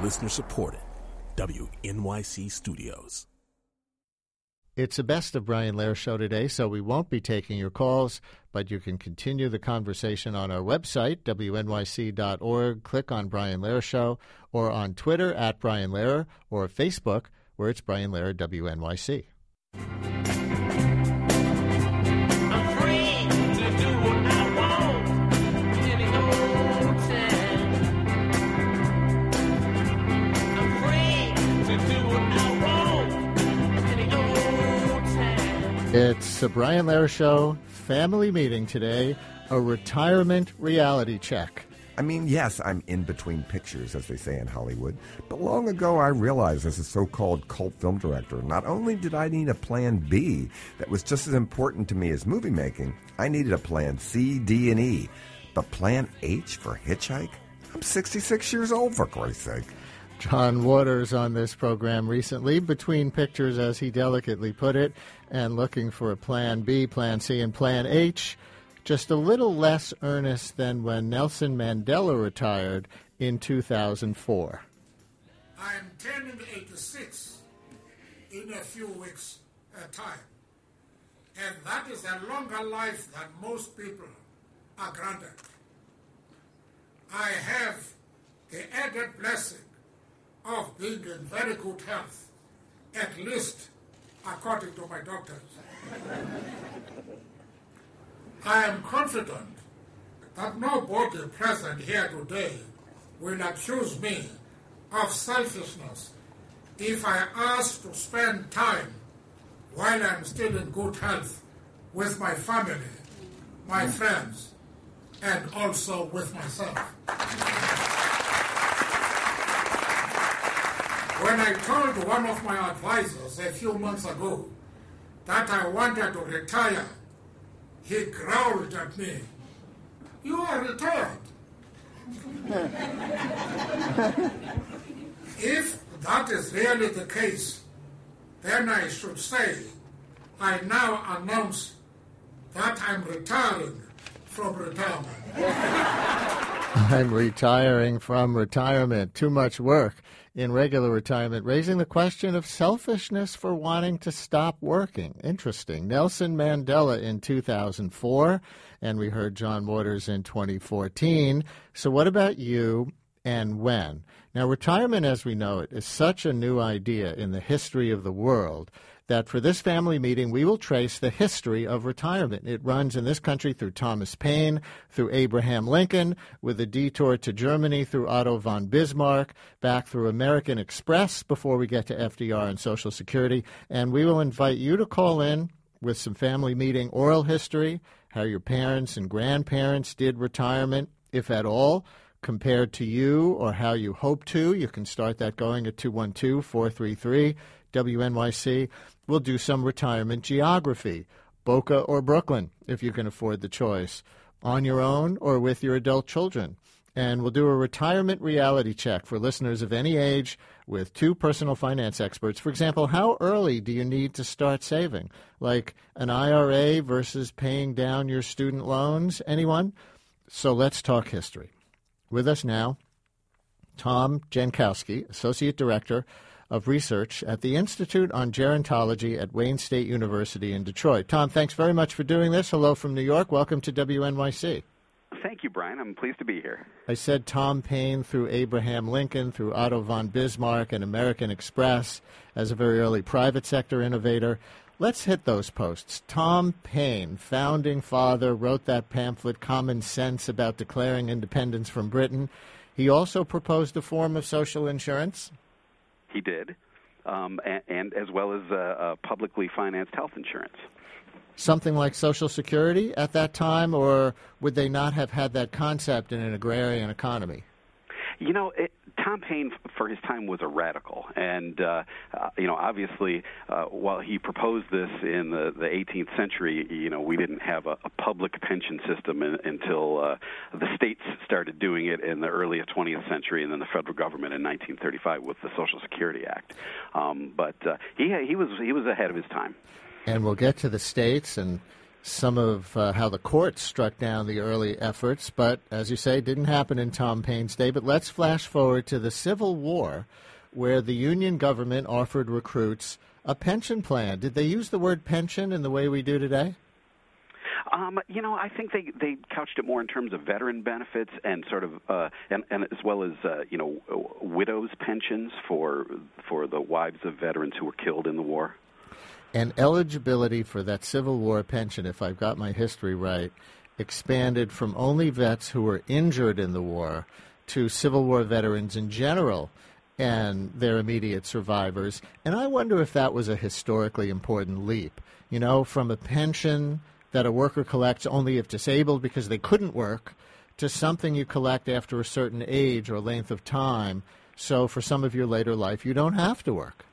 Listener supported. WNYC Studios. It's a Best of Brian Lehrer show today, so we won't be taking your calls, but you can continue the conversation on our website, wnyc.org. Click on Brian Lehrer Show, or on Twitter at Brian Lehrer, or Facebook, where it's Brian Lehrer WNYC. It's the Brian Lehrer Show family meeting today, a retirement reality check. I mean, yes, I'm in between pictures, as they say in Hollywood, but long ago I realized as a so-called cult film director, not only did I need a plan B that was just as important to me as movie making, I needed a plan C, D, and E. But plan H for Hitchhike? I'm 66 years old, for Christ's sake. John Waters on this program recently, between pictures, as he delicately put it, and looking for a plan B, plan C, and plan H, just a little less earnest than when Nelson Mandela retired in 2004. I am turning 86 in a few weeks' time, and that is a longer life than most people are granted. I have the added blessing of being in very good health, at least according to my doctors. I am confident that nobody present here today will accuse me of selfishness if I ask to spend time while I'm still in good health with my family, my friends, and also with myself. When I told one of my advisors a few months ago that I wanted to retire, he growled at me, "You are retired." If that is really the case, then I should say, I now announce that I'm retiring from retirement. I'm retiring from retirement. Too much work in regular retirement, raising the question of selfishness for wanting to stop working. Interesting. Nelson Mandela in 2004, and we heard John Waters in 2014. So what about you and when? Now, retirement as we know it is such a new idea in the history of the world that for this family meeting, we will trace the history of retirement. It runs in this country through Thomas Paine, through Abraham Lincoln, with a detour to Germany through Otto von Bismarck, back through American Express before we get to FDR and Social Security. And we will invite you to call in with some family meeting oral history, how your parents and grandparents did retirement, if at all, compared to you or how you hope to. You can start that going at 212-433-WNYC. We'll do some retirement geography, Boca or Brooklyn, if you can afford the choice, on your own or with your adult children. And we'll do a retirement reality check for listeners of any age with two personal finance experts. For example, how early do you need to start saving? Like an IRA versus paying down your student loans? Anyone? So let's talk history. With us now, Tom Jankowski, Associate Director of Research at the Institute on Gerontology at Wayne State University in Detroit. Tom, thanks very much for doing this. Hello from New York. Welcome to WNYC. Thank you, Brian. I'm pleased to be here. I said Tom Paine through Abraham Lincoln, through Otto von Bismarck and American Express as a very early private sector innovator. Let's hit those posts. Tom Paine, founding father, wrote that pamphlet, Common Sense, about declaring independence from Britain. He also proposed a form of social insurance. He did, and as well as publicly financed health insurance. Something like Social Security at that time, or would they not have had that concept in an agrarian economy? You know, Tom Paine, for his time, was a radical. And, obviously, while he proposed this in the 18th century, we didn't have a public pension system until the states started doing it in the early 20th century, and then the federal government in 1935 with the Social Security Act. But he was ahead of his time. And we'll get to the states and some of how the courts struck down the early efforts, but as you say, didn't happen in Tom Paine's day. But let's flash forward to the Civil War, where the Union government offered recruits a pension plan. Did they use the word pension in the way we do today? I think they couched it more in terms of veteran benefits and sort of and as well as widows' pensions for the wives of veterans who were killed in the war. And eligibility for that Civil War pension, if I've got my history right, expanded from only vets who were injured in the war to Civil War veterans in general and their immediate survivors. And I wonder if that was a historically important leap, from a pension that a worker collects only if disabled because they couldn't work to something you collect after a certain age or length of time. So for some of your later life, you don't have to work.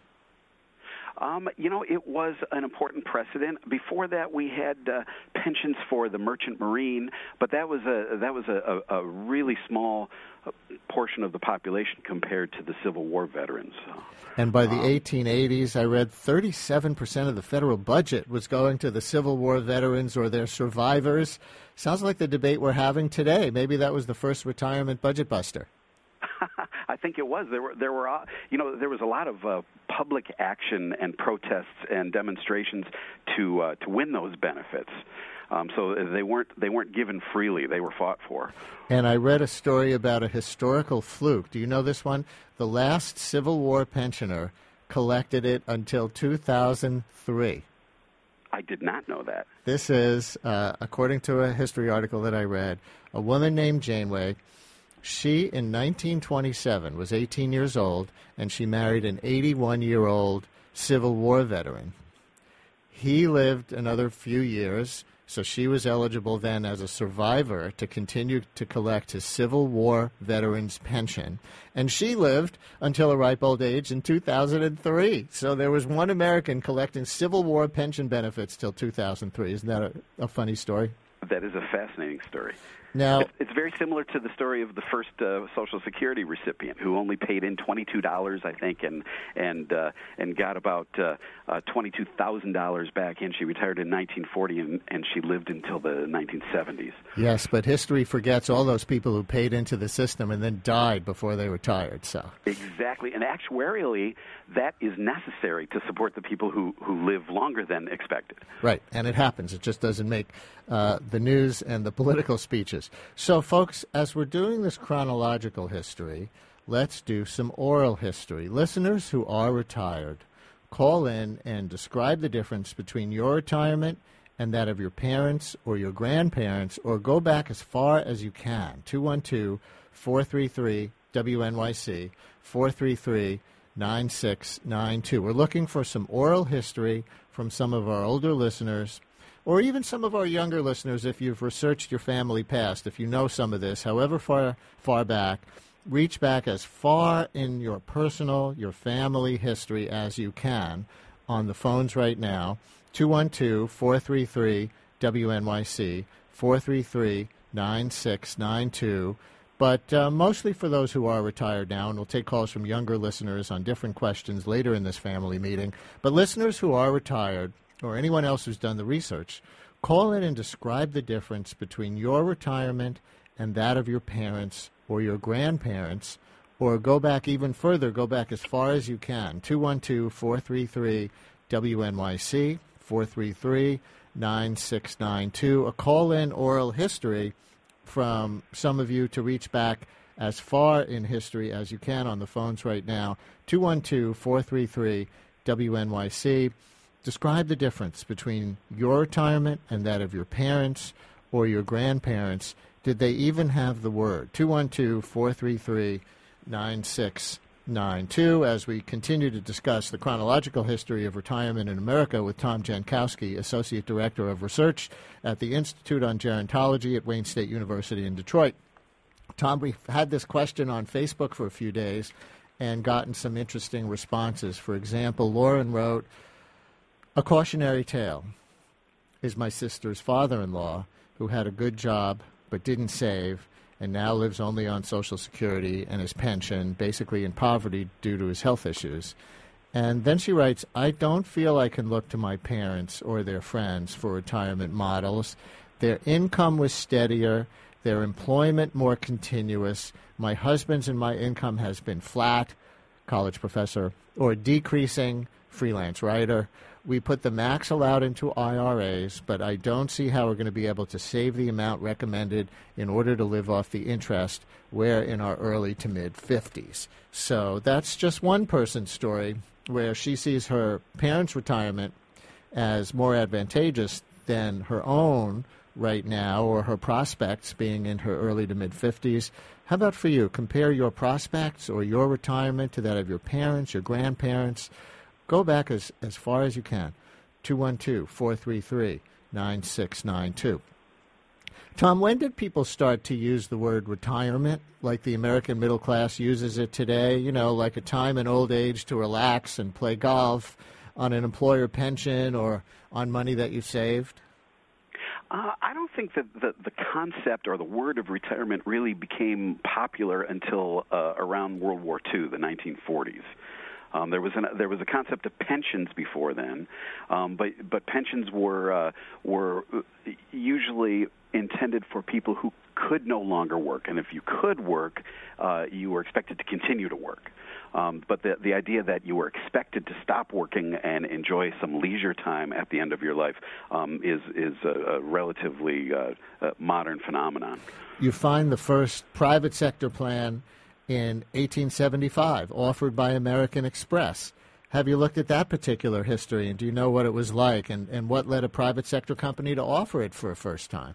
It was an important precedent. Before that, we had pensions for the merchant marine, but that was a really small portion of the population compared to the Civil War veterans. And by the 1880s, I read 37% of the federal budget was going to the Civil War veterans or their survivors. Sounds like the debate we're having today. Maybe that was the first retirement budget buster. I think it was. There was a lot of public action and protests and demonstrations to win those benefits. So they weren't given freely. They were fought for. And I read a story about a historical fluke. Do you know this one? The last Civil War pensioner collected it until 2003. I did not know that. This is, according to a history article that I read, a woman named Janeway. She, in 1927, was 18 years old, and she married an 81-year-old Civil War veteran. He lived another few years, so she was eligible then as a survivor to continue to collect his Civil War veteran's pension. And she lived until a ripe old age in 2003. So there was one American collecting Civil War pension benefits till 2003. Isn't that a funny story? That is a fascinating story. Now, it's very similar to the story of the first Social Security recipient who only paid in $22, I think, and got about $22,000 back in. She retired in 1940, and she lived until the 1970s. Yes, but history forgets all those people who paid into the system and then died before they retired. So exactly, and actuarially, that is necessary to support the people who live longer than expected. Right, and it happens. It just doesn't make the news and the political speeches. So, folks, as we're doing this chronological history, let's do some oral history. Listeners who are retired, call in and describe the difference between your retirement and that of your parents or your grandparents, or go back as far as you can. 212-433-WNYC, 433-9692. We're looking for some oral history from some of our older listeners, or even some of our younger listeners, if you've researched your family past, if you know some of this, however far back, reach back as far in your personal, your family history as you can on the phones right now, 212-433-WNYC, 433-9692. But mostly for those who are retired now, and we'll take calls from younger listeners on different questions later in this family meeting. But listeners who are retired, or anyone else who's done the research, call in and describe the difference between your retirement and that of your parents or your grandparents, or go back even further, go back as far as you can. 212-433-WNYC, 433-9692. A call-in oral history from some of you to reach back as far in history as you can on the phones right now. 212-433-WNYC. Describe the difference between your retirement and that of your parents or your grandparents. Did they even have the word? 212-433-9692. As we continue to discuss the chronological history of retirement in America with Tom Jankowski, Associate Director of Research at the Institute on Gerontology at Wayne State University in Detroit. Tom, we've had this question on Facebook for a few days and gotten some interesting responses. For example, Lauren wrote, "A cautionary tale is my sister's father-in-law who had a good job but didn't save and now lives only on Social Security and his pension, basically in poverty due to his health issues. And then she writes, I don't feel I can look to my parents or their friends for retirement models. Their income was steadier, their employment more continuous. My husband's and my income has been flat, college professor, or decreasing, freelance writer. We put the max allowed into IRAs, but I don't see how we're going to be able to save the amount recommended in order to live off the interest. We're in our early to mid-50s. So that's just one person's story where she sees her parents' retirement as more advantageous than her own right now, or her prospects being in her early to mid-50s. How about for you? Compare your prospects or your retirement to that of your parents, your grandparents. Go back as far as you can. 212-433-9692. Tom, when did people start to use the word retirement like the American middle class uses it today? You know, like a time in old age to relax and play golf on an employer pension or on money that you saved? I don't think that the concept or the word of retirement really became popular until around World War II, the 1940s. There was a concept of pensions before then, but pensions were usually intended for people who could no longer work, and if you could work, you were expected to continue to work. But the idea that you were expected to stop working and enjoy some leisure time at the end of your life is a relatively modern phenomenon. You find the first private sector plan in 1875, offered by American Express. Have you looked at that particular history, and do you know what it was like, and what led a private sector company to offer it for a first time?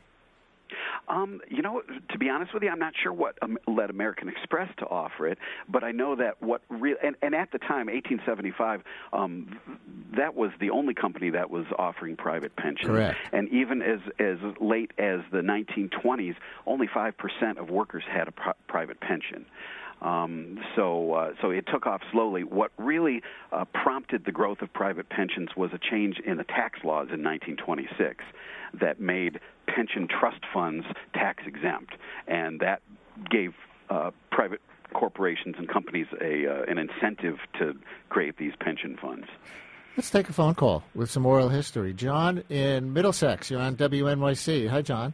To be honest with you, I'm not sure what led American Express to offer it, but I know that and at the time, 1875, that was the only company that was offering private pensions. Correct. And even as late as the 1920s, only 5% of workers had a private pension. So it took off slowly. What really prompted the growth of private pensions was a change in the tax laws in 1926 that made pension trust funds tax exempt, and that gave private corporations and companies an incentive to create these pension funds. Let's take a phone call with some oral history. John in Middlesex, you're on WNYC. Hi, John.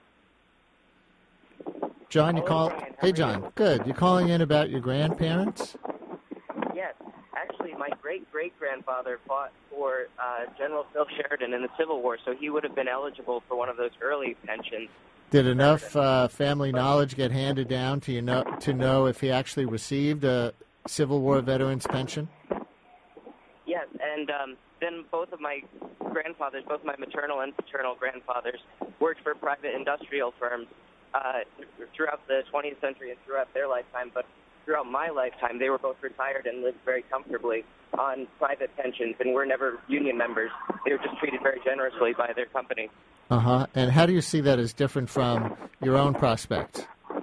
John, you call. Hey, John. Good. You're calling in about your grandparents? Yes. Actually, my great-great-grandfather fought for General Phil Sheridan in the Civil War, so he would have been eligible for one of those early pensions. Did enough family knowledge get handed down to know if he actually received a Civil War veteran's pension? Yes, and then both of my grandfathers, both my maternal and paternal grandfathers, worked for private industrial firms throughout the 20th century and throughout their lifetime, but throughout my lifetime, they were both retired and lived very comfortably on private pensions and were never union members. They were just treated very generously by their company. Uh-huh. And how do you see that as different from your own prospects?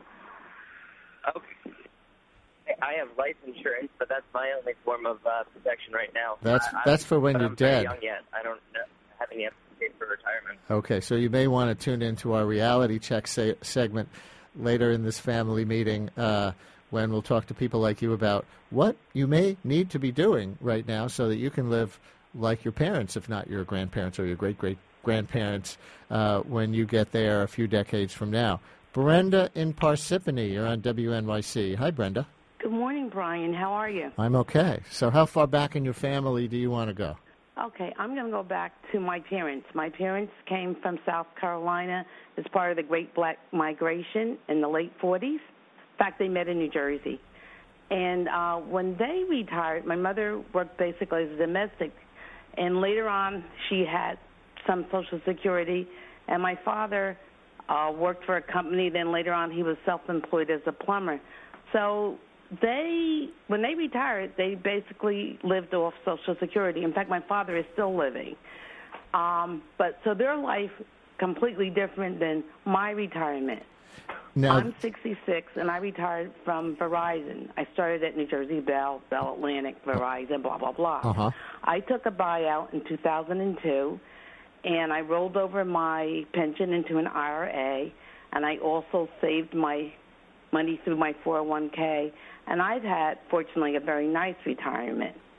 Okay. I have life insurance, but that's my only form of protection right now. That's for when you're dead. I'm very young yet. I don't have any application for retirement. Okay, so you may want to tune into our reality check segment later in this family meeting when we'll talk to people like you about what you may need to be doing right now so that you can live like your parents, if not your grandparents or your great-great-grandparents, when you get there a few decades from now. Brenda in Parsippany, you're on WNYC. Hi, Brenda. Good morning, Brian. How are you? I'm okay. So how far back in your family do you want to go? Okay, I'm going to go back to my parents. My parents came from South Carolina as part of the Great Black Migration in the late 40s. In fact, they met in New Jersey. And when they retired, my mother worked basically as a domestic, and later on she had some Social Security, and my father worked for a company. Then later on he was self-employed as a plumber. So when they retired, they basically lived off Social Security. In fact, my father is still living. But so their life completely different than my retirement. Now, I'm 66, and I retired from Verizon. I started at New Jersey Bell, Bell Atlantic, Verizon, blah, blah, blah. Uh-huh. I took a buyout in 2002, and I rolled over my pension into an IRA, and I also saved my money through my 401k, and I've had, fortunately, a very nice retirement.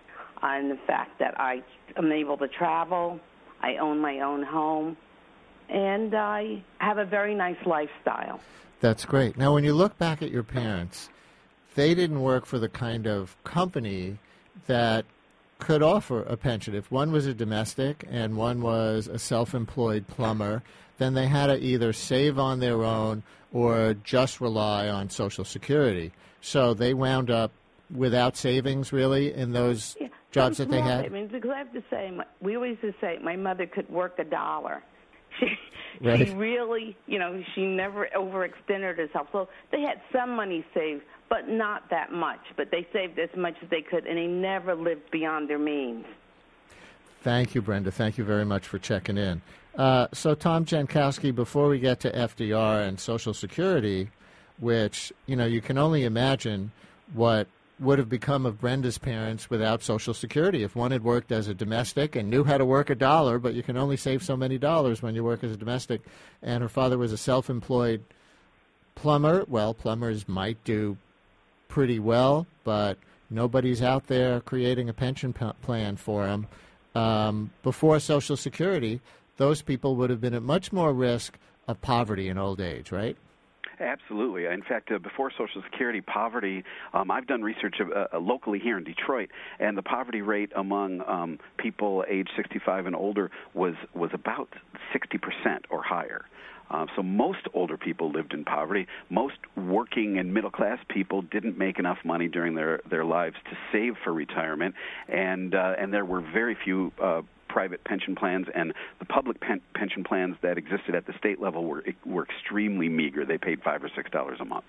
on the fact that I am able to travel, I own my own home, and I have a very nice lifestyle. That's great. Now, when you look back at your parents, they didn't work for the kind of company that could offer a pension. If one was a domestic and one was a self-employed plumber, then they had to either save on their own or just rely on Social Security. So they wound up without savings, really, in those jobs that they had? I mean, because I have to say, we always used to say my mother could work $1. She really, she never overextended herself. So they had some money saved, but not that much. But they saved as much as they could, and they never lived beyond their means. Thank you, Brenda. Thank you very much for checking in. So, Tom Jankowski, before we get to FDR and Social Security, which, you can only imagine what would have become of Brenda's parents without Social Security. If one had worked as a domestic and knew how to work $1, but you can only save so many dollars when you work as a domestic, and her father was a self-employed plumber, well, plumbers might do pretty well, but nobody's out there creating a pension plan for them. Before Social Security, those people would have been at much more risk of poverty in old age, right? Absolutely. In fact, before Social Security, poverty, I've done research locally here in Detroit, and the poverty rate among people age 65 and older was about 60% or higher. So most older people lived in poverty. Most working and middle-class people didn't make enough money during their lives to save for retirement, and there were very few private pension plans, and the public pension plans that existed at the state level were extremely meager. They paid $5 or $6 a month.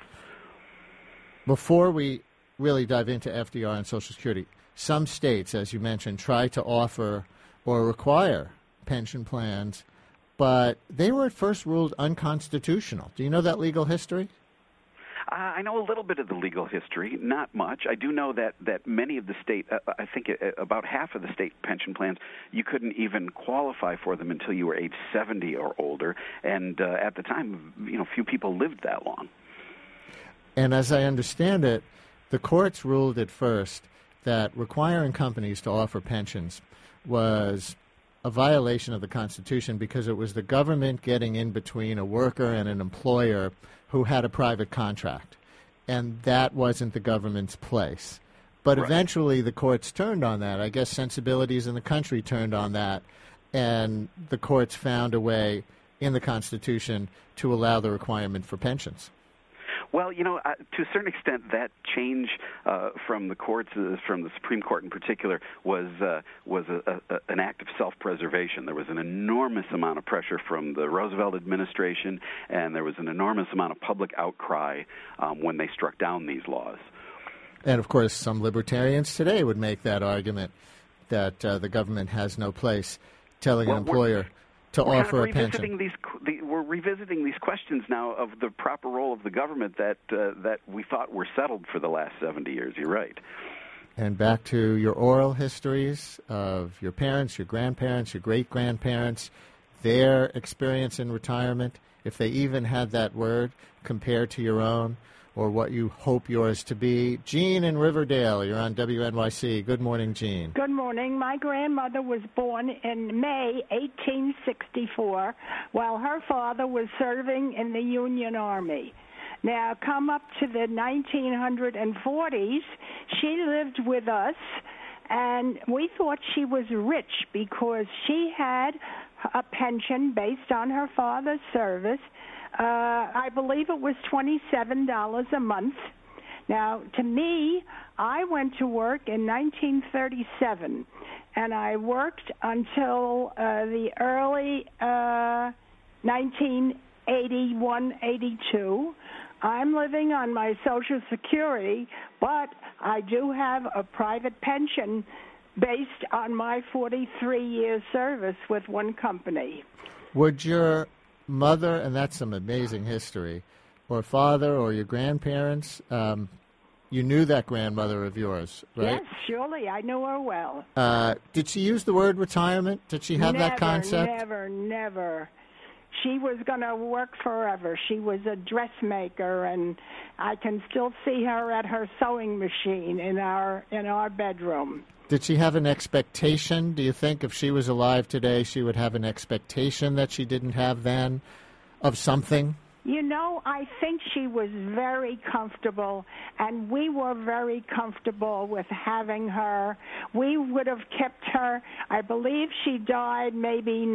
Before we really dive into FDR and Social Security, some states, as you mentioned, try to offer or require pension plans, but they were at first ruled unconstitutional. Do you know that legal history? I know a little bit of the legal history, not much. I do know that many of the state, I think about half of the state pension plans, you couldn't even qualify for them until you were age 70 or older, and at the time, few people lived that long. And as I understand it, the courts ruled at first that requiring companies to offer pensions was a violation of the Constitution because it was the government getting in between a worker and an employer who had a private contract, and that wasn't the government's place. But eventually the courts turned on that. I guess sensibilities in the country turned on that, and the courts found a way in the Constitution to allow the requirement for pensions. Well, to a certain extent, that change from the courts, from the Supreme Court in particular, was an act of self-preservation. There was an enormous amount of pressure from the Roosevelt administration, and there was an enormous amount of public outcry when they struck down these laws. And, of course, some libertarians today would make that argument that the government has no place telling an employer to offer a pension. We're revisiting these questions now of the proper role of the government that we thought were settled for the last 70 years. You're right. And back to your oral histories of your parents, your grandparents, your great-grandparents, their experience in retirement, if they even had that word compared to your own, or what you hope yours to be. Jean in Riverdale, you're on WNYC. Good morning, Jean. Good morning. My grandmother was born in May 1864 while her father was serving in the Union Army. Now, come up to the 1940s, she lived with us, and we thought she was rich because she had a pension based on her father's service. I believe it was $27 a month. Now, to me, I went to work in 1937, and I worked until the early 1981, 82. I'm living on my Social Security, but I do have a private pension based on my 43-year service with one company. Would your mother, and that's some amazing history, or father or your grandparents, you knew that grandmother of yours, right? Yes, surely. I knew her well. Did she use the word retirement? Did she have that concept? Never. she was going to work forever. She was a dressmaker, and I can still see her at her sewing machine in our bedroom. Did she have an expectation? Do you think if she was alive today, she would have an expectation that she didn't have then of something? You know, I think she was very comfortable, and we were very comfortable with having her. We would have kept her. I believe she died maybe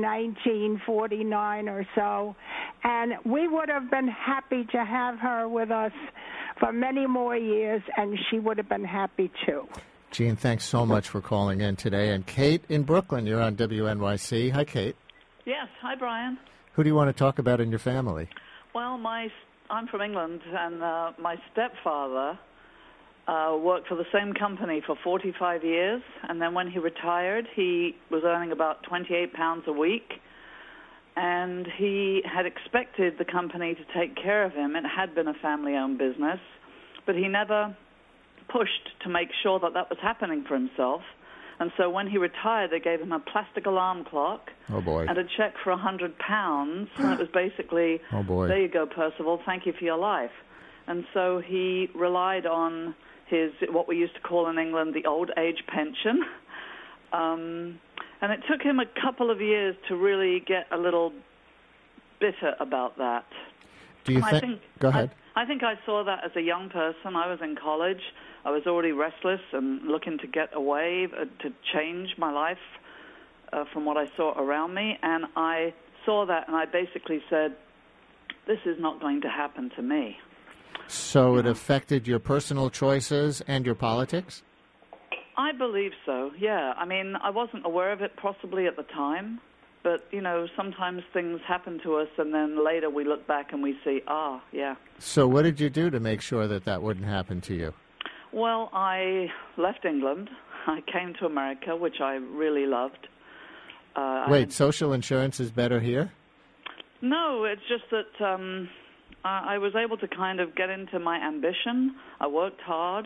1949 or so, and we would have been happy to have her with us for many more years, and she would have been happy too. Jean, thanks so much for calling in today. And Kate in Brooklyn, you're on WNYC. Hi, Kate. Yes. Hi, Brian. Who do you want to talk about in your family? Well, I'm from England, and my stepfather worked for the same company for 45 years, and then when he retired, he was earning about £28 a week, and he had expected the company to take care of him. It had been a family-owned business, but he never pushed to make sure that that was happening for himself. And so when he retired, they gave him a plastic alarm clock and a check for £100. And it was basically, there you go, Percival, thank you for your life. And so he relied on his, what we used to call in England, the old age pension. And it took him a couple of years to really get a little bitter about that. Do you Go ahead. I think I saw that as a young person. I was in college. I was already restless and looking to get away, to change my life from what I saw around me. And I saw that, and I basically said, this is not going to happen to me. So it affected your personal choices and your politics? I believe so, yeah. I mean, I wasn't aware of it possibly at the time. But, you know, sometimes things happen to us, and then later we look back and we see, yeah. So what did you do to make sure that that wouldn't happen to you? Well, I left England. I came to America, which I really loved. Wait, social insurance is better here? No, it's just that I was able to kind of get into my ambition. I worked hard.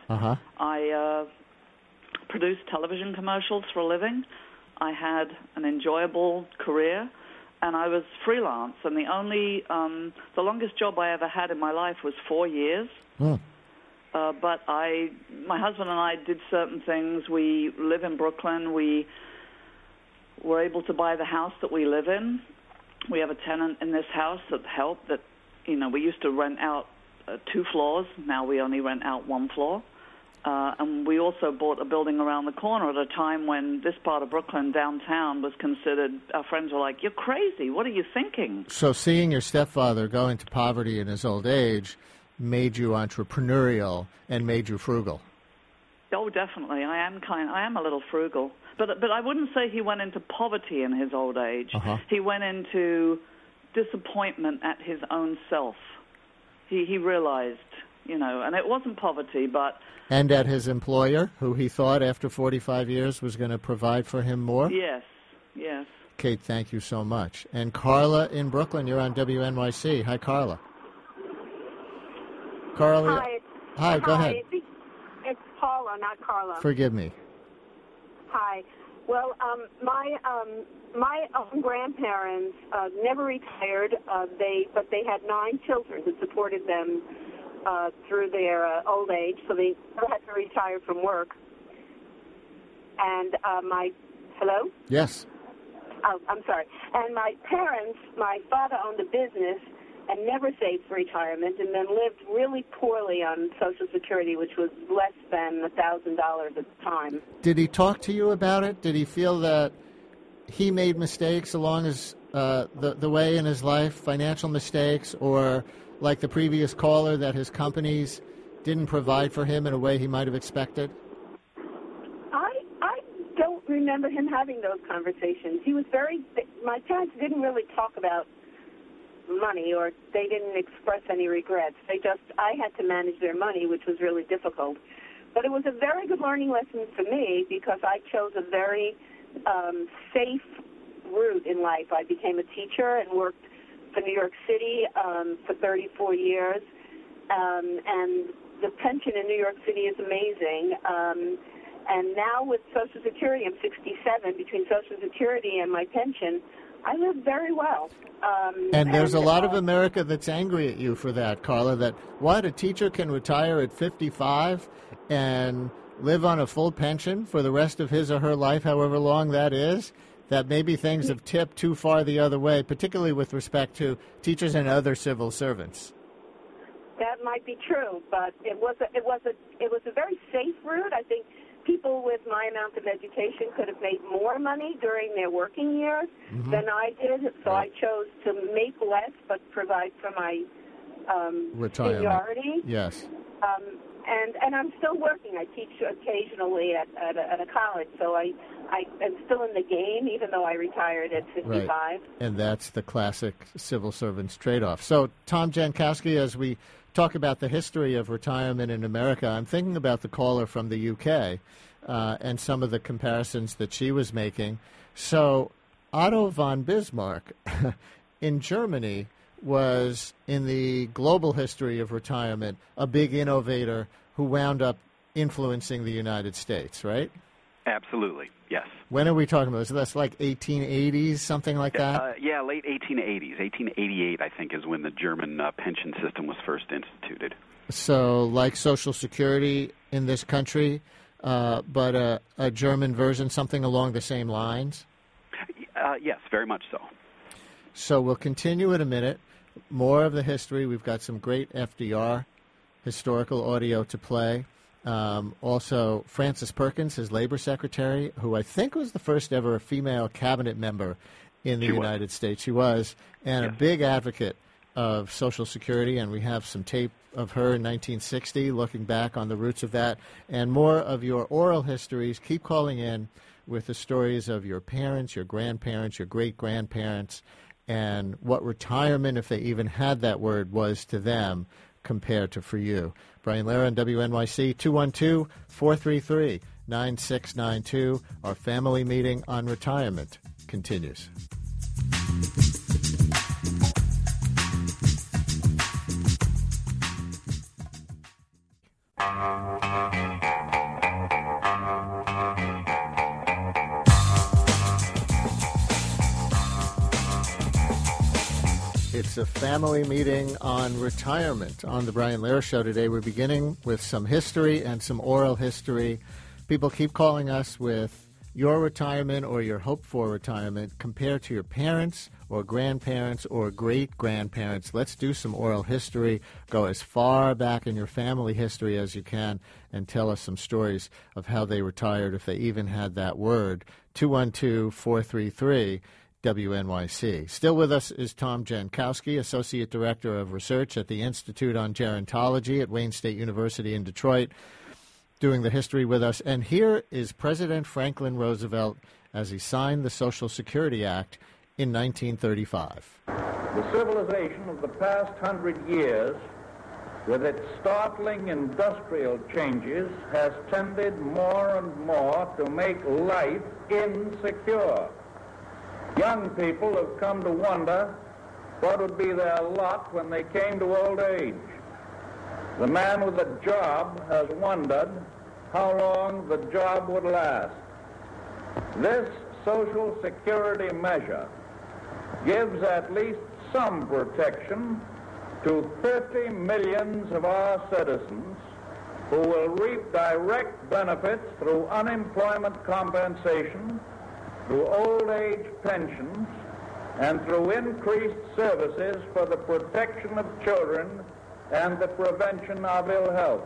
I produced television commercials for a living. I had an enjoyable career, and I was freelance. And the longest job I ever had in my life was 4 years. But my husband and I did certain things. We live in Brooklyn. We were able to buy the house that we live in. We have a tenant in this house that helped. That, you know, we used to rent out 2 floors. Now we only rent out 1 floor. And we also bought a building around the corner at a time when this part of Brooklyn, downtown, was considered, our friends were like, you're crazy, what are you thinking? So seeing your stepfather go into poverty in his old age made you entrepreneurial and made you frugal. Oh, definitely. I am a little frugal. But I wouldn't say he went into poverty in his old age. He went into disappointment at his own self. He realized, you know, and it wasn't poverty, but... And at his employer, who he thought after 45 years was going to provide for him more? Yes. Kate, thank you so much. And Carla in Brooklyn, you're on WNYC. Hi, Carla. Carla. Hi, go ahead. It's Paula, not Carla. Forgive me. Hi. Well, my own grandparents never retired, but they had 9 children who supported them through their old age, so they never had to retire from work. And hello? Yes. Oh, I'm sorry. And my parents, my father owned a business and never saved for retirement, and then lived really poorly on Social Security, which was less than $1,000 at the time. Did he talk to you about it? Did he feel that he made mistakes along his the way in his life, financial mistakes, or like the previous caller, that his companies didn't provide for him in a way he might have expected? I don't remember him having those conversations. My parents didn't really talk about money, or they didn't express any regrets. I had to manage their money, which was really difficult. But it was a very good learning lesson for me, because I chose a very safe route in life. I became a teacher and worked for New York City for 34 years. And the pension in New York City is amazing. And now with Social Security, I'm 67. Between Social Security and my pension, I lived very well. And there's a lot of America that's angry at you for that, Carla, that a teacher can retire at 55 and live on a full pension for the rest of his or her life, however long that is, that maybe things have tipped too far the other way, particularly with respect to teachers and other civil servants. That might be true, but it was a very safe route. I think people with my amount of education could have made more money during their working years than I did, so I chose to make less but provide for my retirement. Seniority. Yes. And I'm still working. I teach occasionally at a college, so I am still in the game, even though I retired at 55. Right. And that's the classic civil servant's trade-off. So, Tom Jankowski, as we talk about the history of retirement in America, I'm thinking about the caller from the UK and some of the comparisons that she was making. So, Otto von Bismarck in Germany was, in the global history of retirement, a big innovator who wound up influencing the United States, right? Absolutely, yes. When are we talking about? So that's like 1880s, something like that? Yeah, late 1880s. 1888, I think, is when the German pension system was first instituted. So like Social Security in this country, but a German version, something along the same lines? Yes, very much so. So we'll continue in a minute. More of the history. We've got some great FDR historical audio to play. Also, Frances Perkins, his labor secretary, who I think was the first ever female cabinet member in the United States. She was, and a big advocate of Social Security, and we have some tape of her in 1960 looking back on the roots of that. And more of your oral histories. Keep calling in with the stories of your parents, your grandparents, your great-grandparents, and what retirement, if they even had that word, was to them compared to for you. Brian Lehrer on WNYC, 212-433-9692. Our family meeting on retirement continues. It's a family meeting on retirement on the Brian Lehrer Show today. We're beginning with some history and some oral history. People keep calling us with your retirement or your hope for retirement compared to your parents or grandparents or great-grandparents. Let's do some oral history. Go as far back in your family history as you can and tell us some stories of how they retired, if they even had that word. 212-433 WNYC. Still with us is Tom Jankowski, Associate Director of Research at the Institute on Gerontology at Wayne State University in Detroit, doing the history with us. And here is President Franklin Roosevelt as he signed the Social Security Act in 1935. The civilization of the past 100 years, with its startling industrial changes, has tended more and more to make life insecure. Young people have come to wonder what would be their lot when they came to old age. The man with a job has wondered how long the job would last. This Social Security measure gives at least some protection to 30 million of our citizens who will reap direct benefits through unemployment compensation, through old age pensions, and through increased services for the protection of children and the prevention of ill health.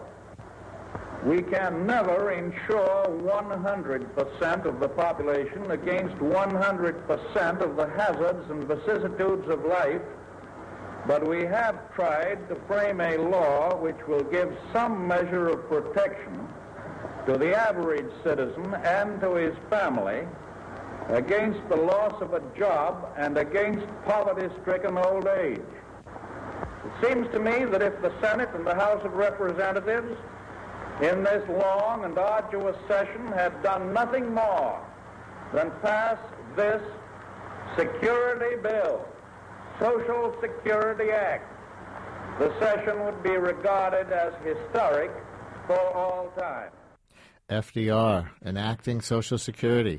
We can never insure 100% of the population against 100% of the hazards and vicissitudes of life, but we have tried to frame a law which will give some measure of protection to the average citizen and to his family against the loss of a job and against poverty-stricken old age. It seems to me that if the Senate and the House of Representatives in this long and arduous session had done nothing more than pass this security bill, Social Security Act, the session would be regarded as historic for all time. FDR enacting Social Security.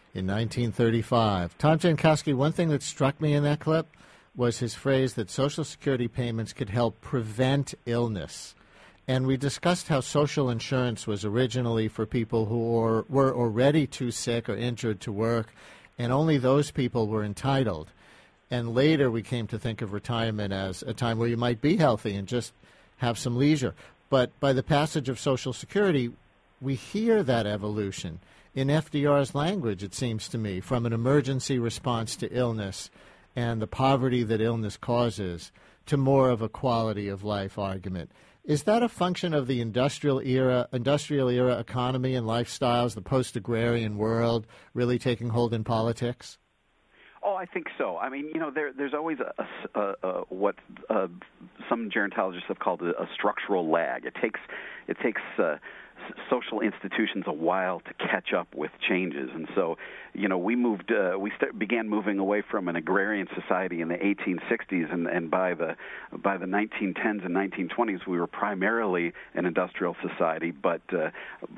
in 1935. Tom Jankowski, one thing that struck me in that clip was his phrase that Social Security payments could help prevent illness. And we discussed how social insurance was originally for people who were already too sick or injured to work, and only those people were entitled. And later we came to think of retirement as a time where you might be healthy and just have some leisure. But by the passage of Social Security, we hear that evolution in FDR's language, it seems to me, from an emergency response to illness and the poverty that illness causes to more of a quality of life argument. Is that a function of the industrial era economy and lifestyles, the post-agrarian world really taking hold in politics? Oh, I think so. I mean, there's always what some gerontologists have called a structural lag. It takes social institutions a while to catch up with changes, and so we began moving away from an agrarian society in the 1860s, and by the 1910s and 1920s we were primarily an industrial society, but the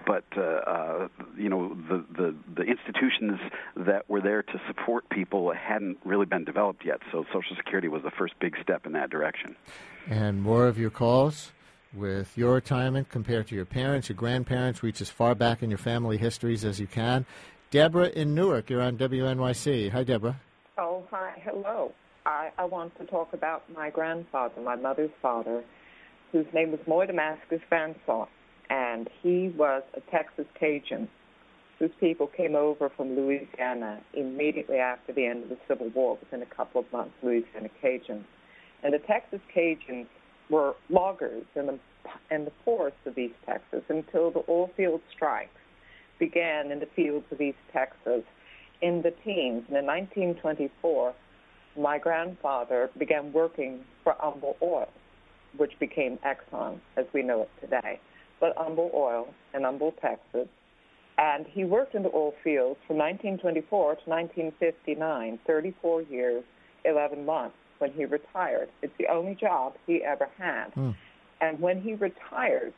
institutions that were there to support people hadn't really been developed yet. So Social Security was the first big step in that direction. And more of your calls with your retirement compared to your parents, your grandparents, reach as far back in your family histories as you can. Deborah in Newark, you're on WNYC. Hi, Deborah. Oh, hi. Hello. I want to talk about my grandfather, my mother's father, whose name was Moy Damascus Vanson, and he was a Texas Cajun whose people came over from Louisiana immediately after the end of the Civil War, within a couple of months, Louisiana Cajuns. And the Texas Cajuns were loggers in the forests of East Texas until the oil field strikes began in the fields of East Texas in the teens. And in 1924, my grandfather began working for Humble Oil, which became Exxon as we know it today, but Humble Oil in Humble, Texas. And he worked in the oil fields from 1924 to 1959, 34 years, 11 months. When he retired. It's the only job he ever had. And when he retired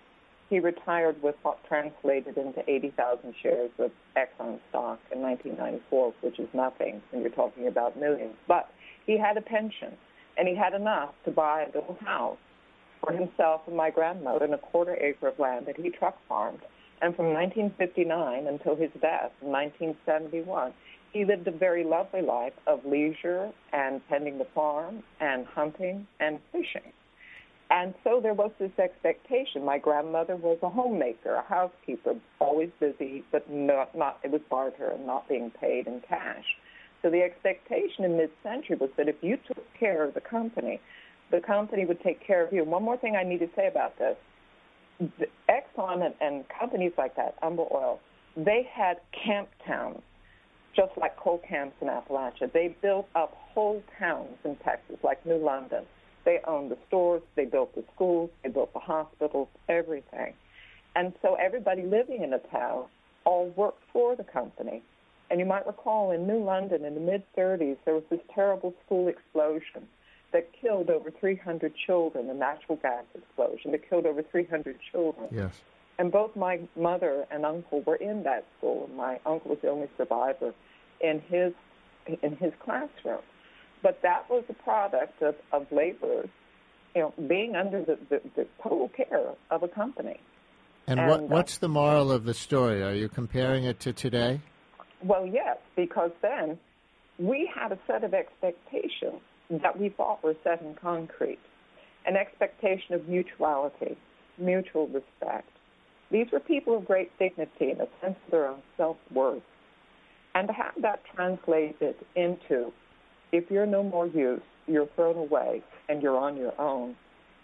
with what translated into 80,000 shares of Exxon stock in 1994, which is nothing when you're talking about millions. But he had a pension, and he had enough to buy a little house for himself and my grandmother and a quarter acre of land that he truck farmed. And from 1959 until his death in 1971, he lived a very lovely life of leisure and tending the farm and hunting and fishing. And so there was this expectation. My grandmother was a homemaker, a housekeeper, always busy, but not it was barter and not being paid in cash. So the expectation in mid-century was that if you took care of the company would take care of you. And one more thing I need to say about this. The Exxon and companies like that, Humble Oil, they had camp towns, just like coal camps in Appalachia. They built up whole towns in Texas, like New London. They owned the stores, they built the schools, they built the hospitals, everything. And so everybody living in a town all worked for the company. And you might recall in New London in the mid-30s, there was this terrible school explosion that killed over 300 children, a natural gas explosion that killed over 300 children. Yes. And both my mother and uncle were in that school. My uncle was the only survivor in his classroom. But that was a product of laborers, being under the total care of a company. And what's the moral of the story? Are you comparing it to today? Well, yes, because then we had a set of expectations that we thought were set in concrete, an expectation of mutuality, mutual respect. These were people of great dignity and a sense of their own self-worth. And to have that translated into, if you're no more use, you're thrown away and you're on your own,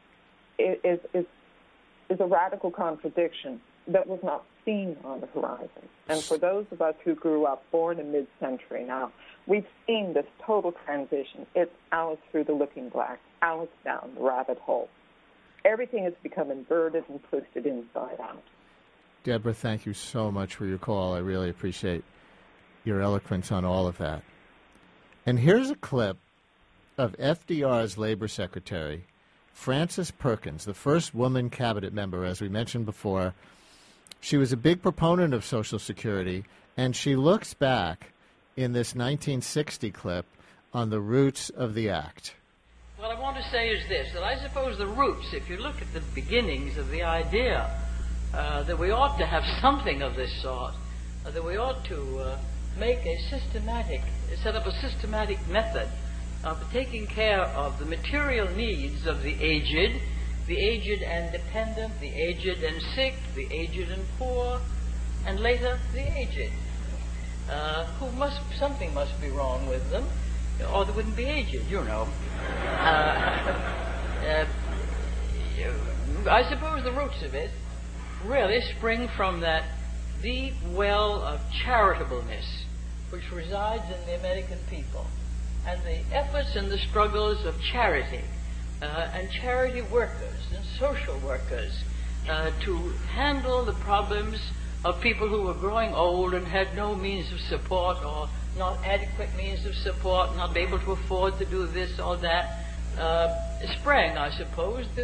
is a radical contradiction that was not seen on the horizon. And for those of us who grew up born in mid-century now, we've seen this total transition. It's Alice through the looking glass, Alice down the rabbit hole. Everything has become inverted and twisted inside out. Deborah, thank you so much for your call. I really appreciate your eloquence on all of that. And here's a clip of FDR's labor secretary, Frances Perkins, the first woman cabinet member, as we mentioned before. She was a big proponent of Social Security, and she looks back in this 1960 clip on the roots of the act. What I want to say is this, that I suppose the roots, if you look at the beginnings of the idea that we ought to have something of this sort, that we ought to set up a systematic method of taking care of the material needs of the aged and dependent, the aged and sick, the aged and poor, and later the aged, something must be wrong with them, or they wouldn't be aged, you know. I suppose the roots of it really spring from that deep well of charitableness which resides in the American people, and the efforts and the struggles of charity and charity workers and social workers to handle the problems of people who were growing old and had no means of support or not adequate means of support, not able to afford to do this or that, sprang, I suppose, the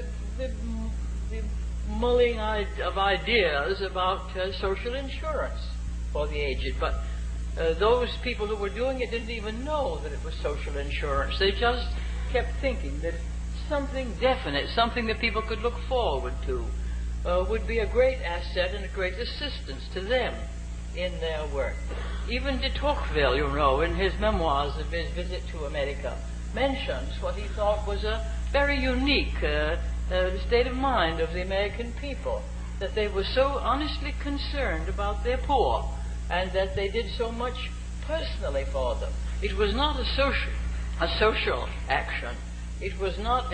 mulling of ideas about social insurance for the aged. But those people who were doing it didn't even know that it was social insurance. They just kept thinking that something definite, something that people could look forward to, would be a great asset and a great assistance to them in their work. Even de Tocqueville, you know, in his memoirs of his visit to America, mentions what he thought was a very unique state of mind of the American people, that they were so honestly concerned about their poor, and that they did so much personally for them. It was not a social action. It was not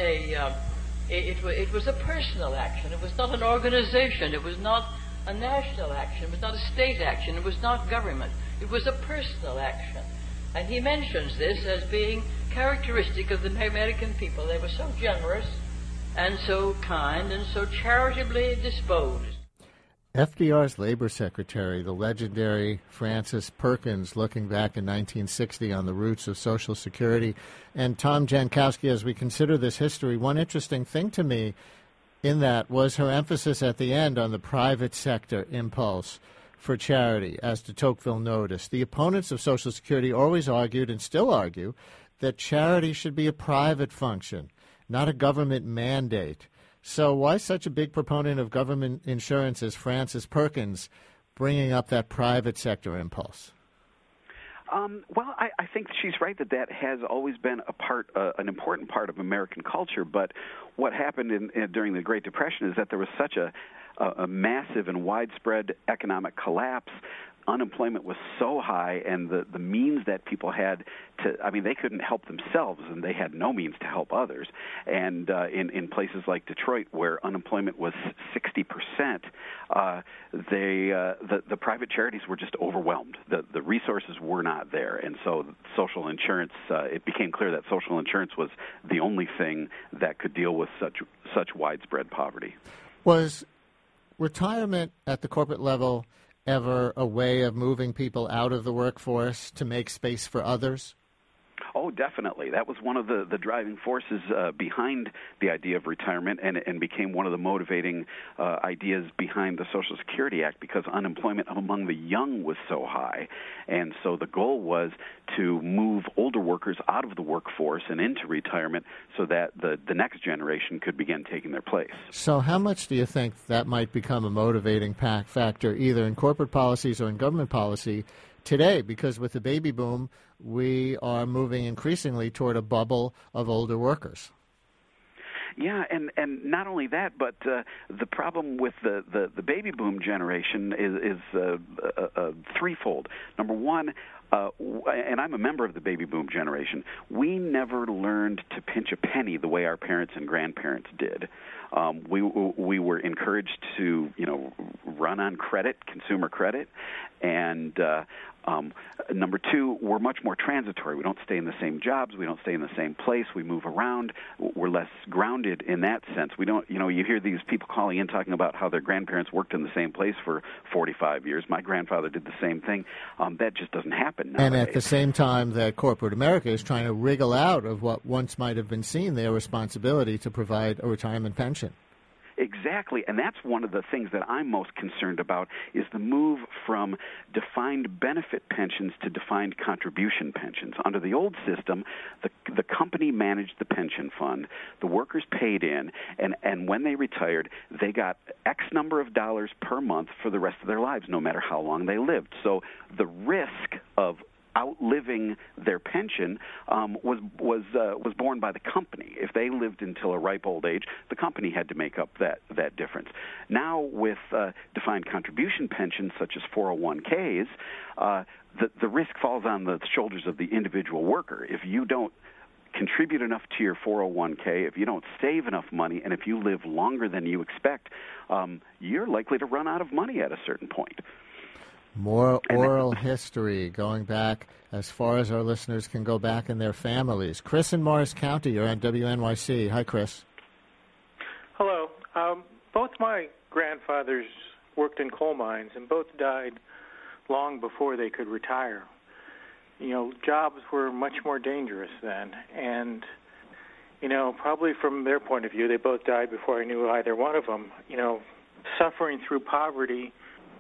it was a personal action. It was not an organization. It was not a national action. It was not a state action. It was not government. It was a personal action. And he mentions this as being characteristic of the American people. They were so generous and so kind and so charitably disposed. FDR's labor secretary, the legendary Francis Perkins, looking back in 1960 on the roots of Social Security. And Tom Jankowski, as we consider this history, one interesting thing to me in that was her emphasis at the end on the private sector impulse for charity, as de Tocqueville noticed. The opponents of Social Security always argued, and still argue, that charity should be a private function, not a government mandate. So why such a big proponent of government insurance as Francis Perkins, bringing up that private sector impulse? Well, I think she's right that has always been an important part of American culture. But what happened during the Great Depression is that there was such a massive and widespread economic collapse. Unemployment was so high, and the means that people had they couldn't help themselves, and they had no means to help others. And in places like Detroit, where unemployment was 60%, the private charities were just overwhelmed. The resources were not there, and so social insurance, it became clear that social insurance was the only thing that could deal with such widespread poverty. Was retirement at the corporate level ever a way of moving people out of the workforce to make space for others? Oh, definitely. That was one of the driving forces behind the idea of retirement, and became one of the motivating ideas behind the Social Security Act, because unemployment among the young was so high. And so the goal was to move older workers out of the workforce and into retirement so that the next generation could begin taking their place. So how much do you think that might become a motivating factor either in corporate policies or in government policy today? Because with the baby boom, we are moving increasingly toward a bubble of older workers. Yeah, and not only that, but the problem with the baby boom generation is threefold. Number one, and I'm a member of the baby boom generation, we never learned to pinch a penny the way our parents and grandparents did. We were encouraged to, run on credit, consumer credit, and number two, we're much more transitory. We don't stay in the same jobs. We don't stay in the same place. We move around. We're less grounded in that sense. We don't, you hear these people calling in talking about how their grandparents worked in the same place for 45 years. My grandfather did the same thing. That just doesn't happen nowadays. And at the same time that corporate America is trying to wriggle out of what once might have been seen their responsibility to provide a retirement pension. Exactly, and that's one of the things that I'm most concerned about is the move from defined benefit pensions to defined contribution pensions. Under the old system, the company managed the pension fund, the workers paid in, and when they retired, they got X number of dollars per month for the rest of their lives, no matter how long they lived. So the risk of outliving their pension was borne by the company. If they lived until a ripe old age, the company had to make up that difference. Now with defined contribution pensions such as 401ks, the risk falls on the shoulders of the individual worker. If you don't contribute enough to your 401k, if you don't save enough money, and if you live longer than you expect, you're likely to run out of money at a certain point. More oral history going back as far as our listeners can go back in their families. Chris in Morris County, you're on WNYC. Hi, Chris. Hello. Both my grandfathers worked in coal mines, and both died long before they could retire. You know, jobs were much more dangerous then, and, you know, probably from their point of view, they both died before I knew either one of them. You know, suffering through poverty,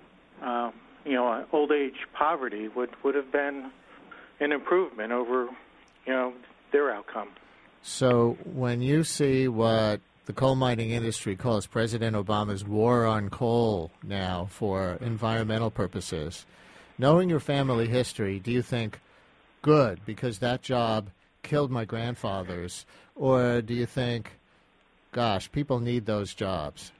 old age poverty would have been an improvement over, their outcome. So when you see what the coal mining industry calls President Obama's war on coal now for environmental purposes, knowing your family history, do you think, good, because that job killed my grandfathers, or do you think, gosh, people need those jobs?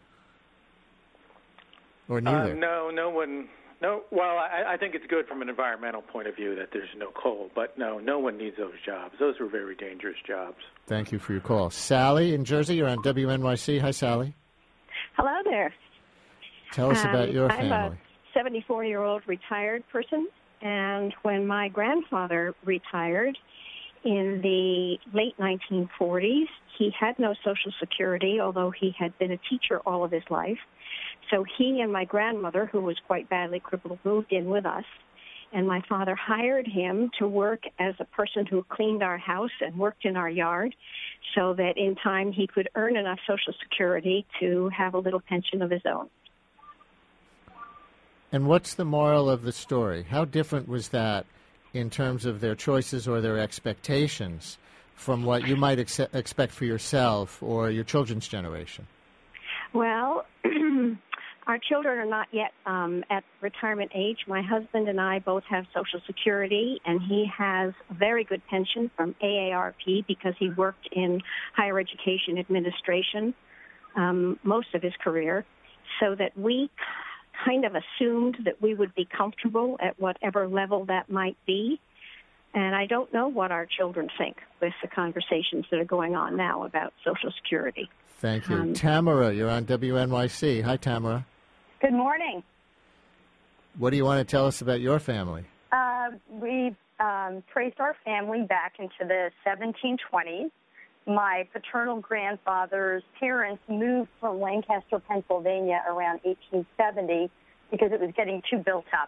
Or neither? No one. No, well, I think it's good from an environmental point of view that there's no coal, but no one needs those jobs. Those were very dangerous jobs. Thank you for your call. Sally in Jersey, you're on WNYC. Hi, Sally. Hello there. Tell us about your family. I'm a 74-year-old retired person, and when my grandfather retired in the late 1940s, he had no Social Security, although he had been a teacher all of his life. So he and my grandmother, who was quite badly crippled, moved in with us, and my father hired him to work as a person who cleaned our house and worked in our yard so that in time he could earn enough Social Security to have a little pension of his own. And what's the moral of the story? How different was that in terms of their choices or their expectations from what you might expect for yourself or your children's generation? Well, our children are not yet at retirement age. My husband and I both have Social Security, and he has a very good pension from AARP because he worked in higher education administration most of his career, so that we kind of assumed that we would be comfortable at whatever level that might be. And I don't know what our children think with the conversations that are going on now about Social Security. Thank you. Tamara, you're on WNYC. Hi, Tamara. Good morning. What do you want to tell us about your family? We traced our family back into the 1720s. My paternal grandfather's parents moved from Lancaster, Pennsylvania around 1870 because it was getting too built up,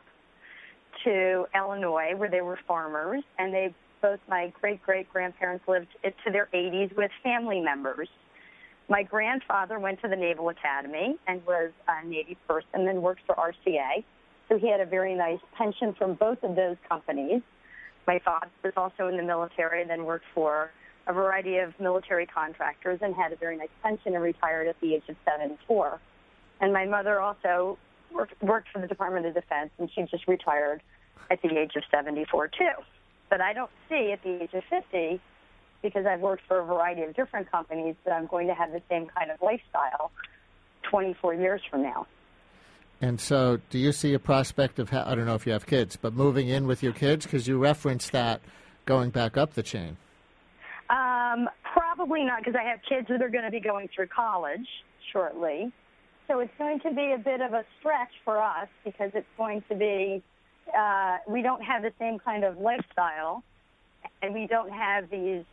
to Illinois, where they were farmers, and both my great-great-grandparents lived to their 80s with family members. My grandfather went to the Naval Academy and was a Navy person, then worked for RCA, so he had a very nice pension from both of those companies. My father was also in the military, then worked for a variety of military contractors and had a very nice pension and retired at the age of 74. And my mother also worked for the Department of Defense, and she just retired at the age of 74, too. But I don't see at the age of 50, because I've worked for a variety of different companies, that I'm going to have the same kind of lifestyle 24 years from now. And so do you see a prospect of, I don't know if you have kids, but moving in with your kids? Because you referenced that going back up the chain. Probably not, because I have kids that are going to be going through college shortly. So it's going to be a bit of a stretch for us, because it's going to be, we don't have the same kind of lifestyle, and we don't have these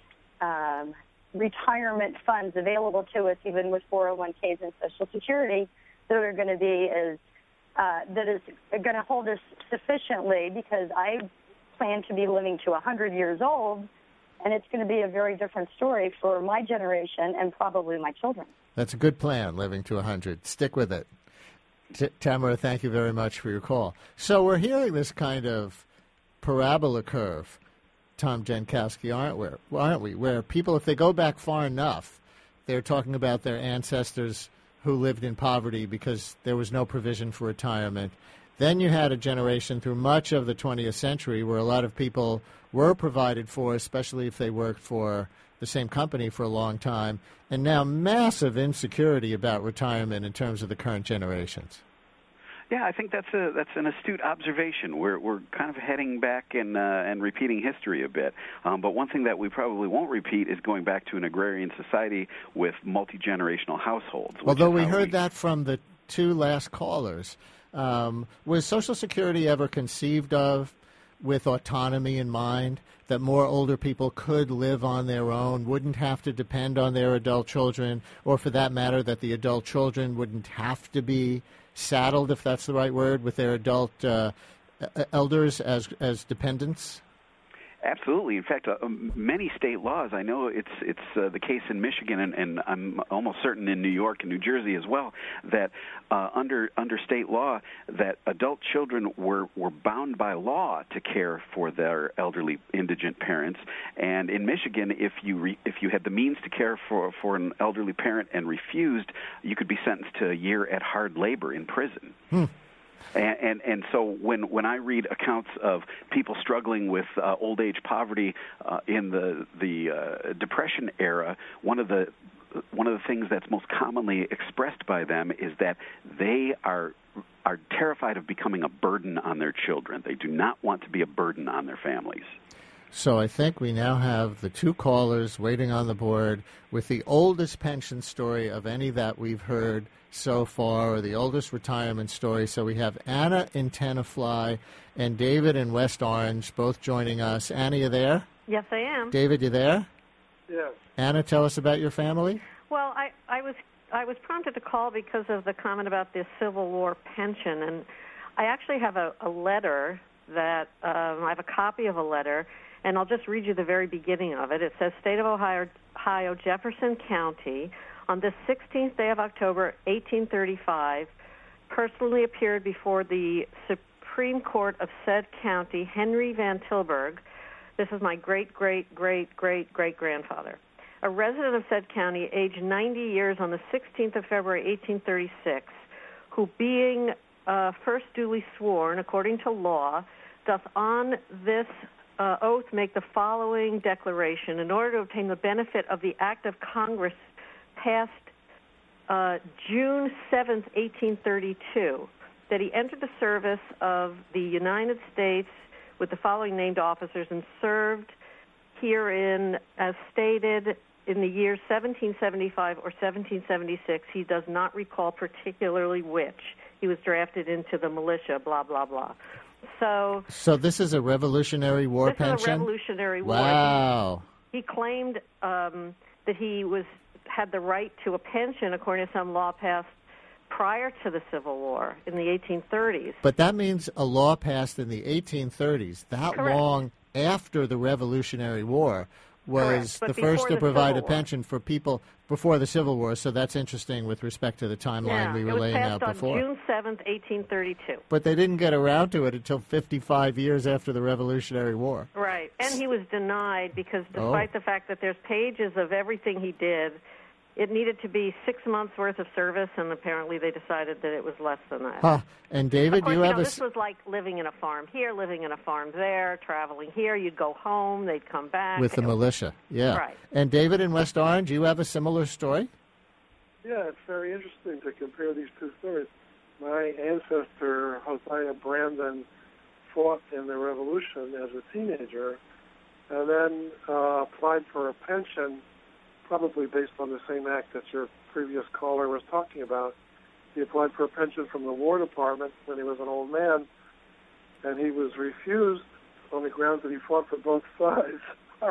retirement funds available to us, even with 401ks and Social Security, that are going to be that is going to hold us sufficiently, because I plan to be living to 100 years old, and it's going to be a very different story for my generation and probably my children. That's a good plan, living to 100. Stick with it. Tamara, thank you very much for your call. So we're hearing this kind of parabola curve, Tom Jankowski, aren't we? Where people, if they go back far enough, they're talking about their ancestors who lived in poverty because there was no provision for retirement. Then you had a generation through much of the 20th century where a lot of people were provided for, especially if they worked for the same company for a long time, and now massive insecurity about retirement in terms of the current generations. Yeah, I think that's an astute observation. We're kind of heading back and repeating history a bit. But one thing that we probably won't repeat is going back to an agrarian society with multi-generational households. Although we heard that from the two last callers. Was Social Security ever conceived of with autonomy in mind, that more older people could live on their own, wouldn't have to depend on their adult children, or for that matter, that the adult children wouldn't have to be saddled, if that's the right word, with their adult elders as dependents? Absolutely. In fact, many state laws, I know it's the case in Michigan, and I'm almost certain in New York and New Jersey as well, that under state law, that adult children were bound by law to care for their elderly indigent parents. And in Michigan, if you had the means to care for an elderly parent and refused, you could be sentenced to a year at hard labor in prison. And so when I read accounts of people struggling with old age poverty in the Depression era, one of the things that's most commonly expressed by them is that they are terrified of becoming a burden on their children. They do not want to be a burden on their families. So I think we now have the two callers waiting on the board with the oldest pension story of any that we've heard so far, or the oldest retirement story. So we have Anna in Tenafly and David in West Orange, both joining us. Anna, you there? Yes, I am. David, you there? Yes. Anna, tell us about your family. Well, I was prompted to call because of the comment about the Civil War pension, and I actually have a letter that I have a copy of a letter, and I'll just read you the very beginning of it. It says, State of Ohio, Jefferson County, on this 16th day of October, 1835, personally appeared before the Supreme Court of said county, Henry Van Tilburg. This is my great-great-great-great-great-grandfather. A resident of said county, aged 90 years on the 16th of February, 1836, who being first duly sworn, according to law, doth on this oath make the following declaration: in order to obtain the benefit of the act of Congress passed June 7th, 1832, that he entered the service of the United States with the following named officers and served herein as stated in the years 1775 or 1776. He does not recall particularly which. He was drafted into the militia, blah, blah, blah. So this is a Revolutionary War pension? This is a Revolutionary War. Wow. He claimed that he had the right to a pension according to some law passed prior to the Civil War in the 1830s. But that means a law passed in the 1830s, that Correct. long after the Revolutionary War, was the first to provide a pension for people before the Civil War. So that's interesting with respect to the timeline we were laying out before. It was passed on June 7th, 1832. But they didn't get around to it until 55 years after the Revolutionary War. Right. And he was denied because despite the fact that there's pages of everything he did, it needed to be 6 months' worth of service, and apparently they decided that it was less than that. Huh. And David, of course, you have this was like living in a farm here, living in a farm there, traveling here. You'd go home, they'd come back. with the militia. Yeah. Right. And David in West Orange, you have a similar story? Yeah, it's very interesting to compare these two stories. My ancestor, Hosea Brandon, fought in the Revolution as a teenager and then applied for a pension, probably based on the same act that your previous caller was talking about. He applied for a pension from the War Department when he was an old man, and he was refused on the grounds that he fought for both sides.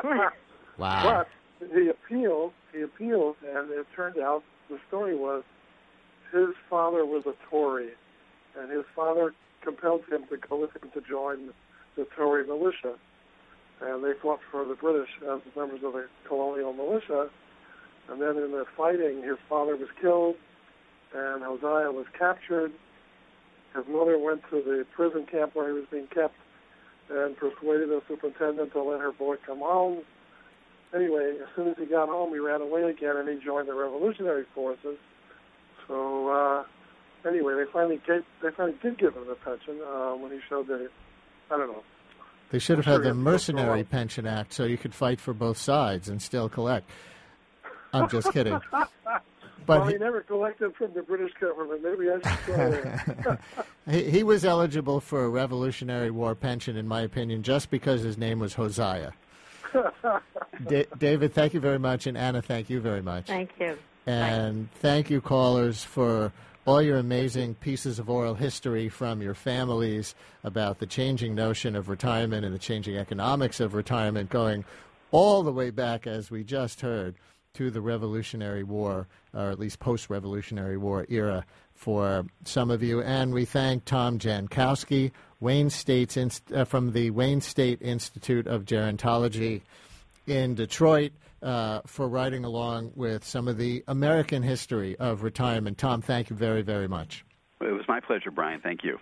Wow. But he appealed, and it turned out the story was his father was a Tory, and his father compelled him to go with him to join the Tory militia. And they fought for the British as members of the colonial militia. And then in the fighting, his father was killed, and Hosea was captured. His mother went to the prison camp where he was being kept and persuaded the superintendent to let her boy come home. Anyway, as soon as he got home, he ran away again, and he joined the revolutionary forces. So anyway, they finally did give him the pension when he showed that. I don't know. They should have had the Mercenary Pension Act so you could fight for both sides and still collect. I'm just kidding. But he never collected from the British government. Maybe I should try that. He was eligible for a Revolutionary War pension, in my opinion, just because his name was Hosea. David, thank you very much, and Anna, thank you very much. Thank you. And thank you, callers, for all your amazing pieces of oral history from your families about the changing notion of retirement and the changing economics of retirement, going all the way back, as we just heard, to the Revolutionary War, or at least post-Revolutionary War era for some of you. And we thank Tom Jankowski, from the Wayne State Institute of Gerontology in Detroit, for writing along with some of the American history of retirement. Tom, thank you very, very much. It was my pleasure, Brian. Thank you.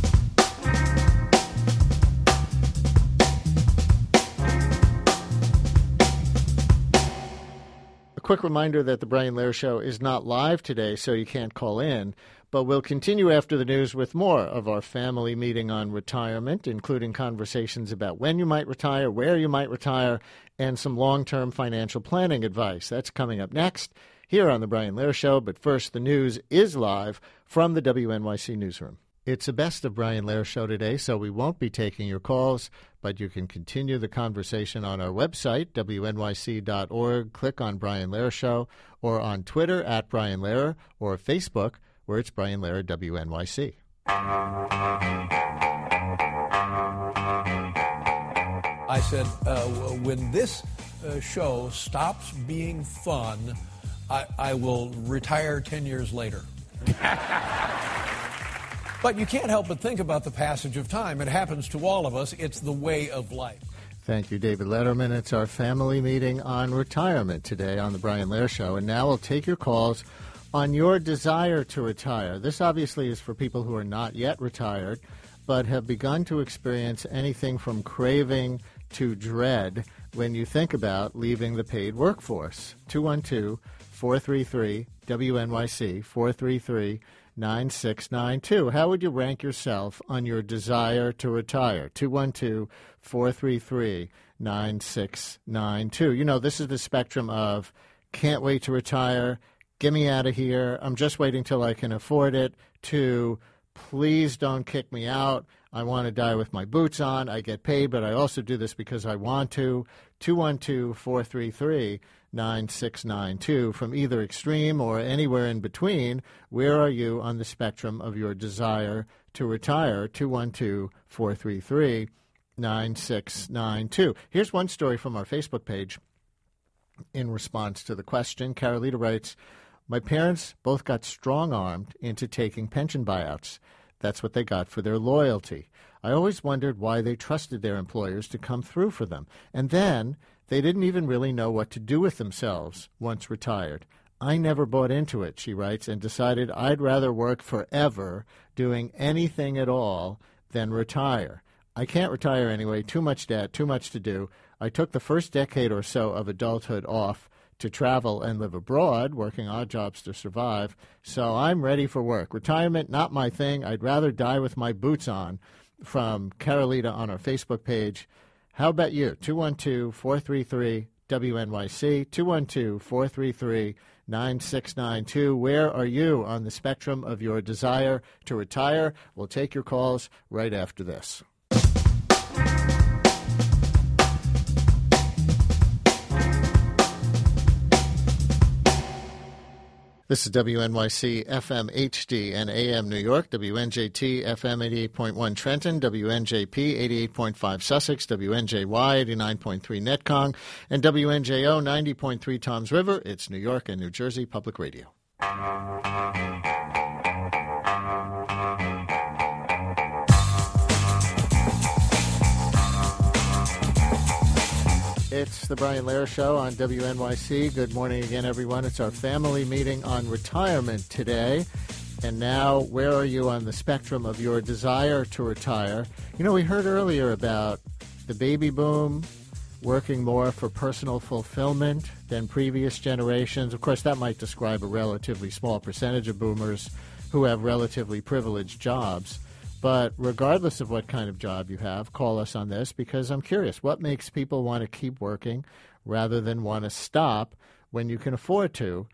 Quick reminder that the Brian Lehrer Show is not live today, so you can't call in, but we'll continue after the news with more of our family meeting on retirement, including conversations about when you might retire, where you might retire, and some long-term financial planning advice. That's coming up next here on the Brian Lehrer Show, but first, the news is live from the WNYC newsroom. It's the best of Brian Lehrer Show today, so we won't be taking your calls, but you can continue the conversation on our website, wnyc.org. Click on Brian Lehrer Show, or on Twitter at Brian Lehrer, or Facebook, where it's Brian Lehrer WNYC. I said, when this show stops being fun, I will retire 10 years later. But you can't help but think about the passage of time. It happens to all of us. It's the way of life. Thank you, David Letterman. It's our family meeting on retirement today on the Brian Lehrer Show. And now we'll take your calls on your desire to retire. This obviously is for people who are not yet retired, but have begun to experience anything from craving to dread when you think about leaving the paid workforce. 212-433-WNYC, 433-9692. How would you rank yourself on your desire to retire? 212-433-9692. You know, this is the spectrum of can't wait to retire, get me out of here, I'm just waiting till I can afford it, to please don't kick me out, I want to die with my boots on, I get paid, but I also do this because I want to. 212-433-9692. From either extreme or anywhere in between, where are you on the spectrum of your desire to retire? 212-433-9692. Here's one story from our Facebook page in response to the question. Carolita writes, my parents both got strong-armed into taking pension buyouts. That's what they got for their loyalty. I always wondered why they trusted their employers to come through for them. And then they didn't even really know what to do with themselves once retired. I never bought into it, she writes, and decided I'd rather work forever doing anything at all than retire. I can't retire anyway, too much debt, too much to do. I took the first decade or so of adulthood off to travel and live abroad, working odd jobs to survive, so I'm ready for work. Retirement, not my thing. I'd rather die with my boots on. From Carolita on our Facebook page. How about you? 212-433-WNYC, 212-433-9692. Where are you on the spectrum of your desire to retire? We'll take your calls right after this. This is WNYC FM HD and AM New York, WNJT FM 88.1 Trenton, WNJP 88.5 Sussex, WNJY 89.3 Netcong, and WNJO 90.3 Toms River. It's New York and New Jersey Public Radio. It's the Brian Lehrer Show on WNYC. Good morning again, everyone. It's our family meeting on retirement today. And now, where are you on the spectrum of your desire to retire? You know, we heard earlier about the baby boom, working more for personal fulfillment than previous generations. Of course, that might describe a relatively small percentage of boomers who have relatively privileged jobs. But regardless of what kind of job you have, call us on this because I'm curious. What makes people want to keep working rather than want to stop when you can afford to?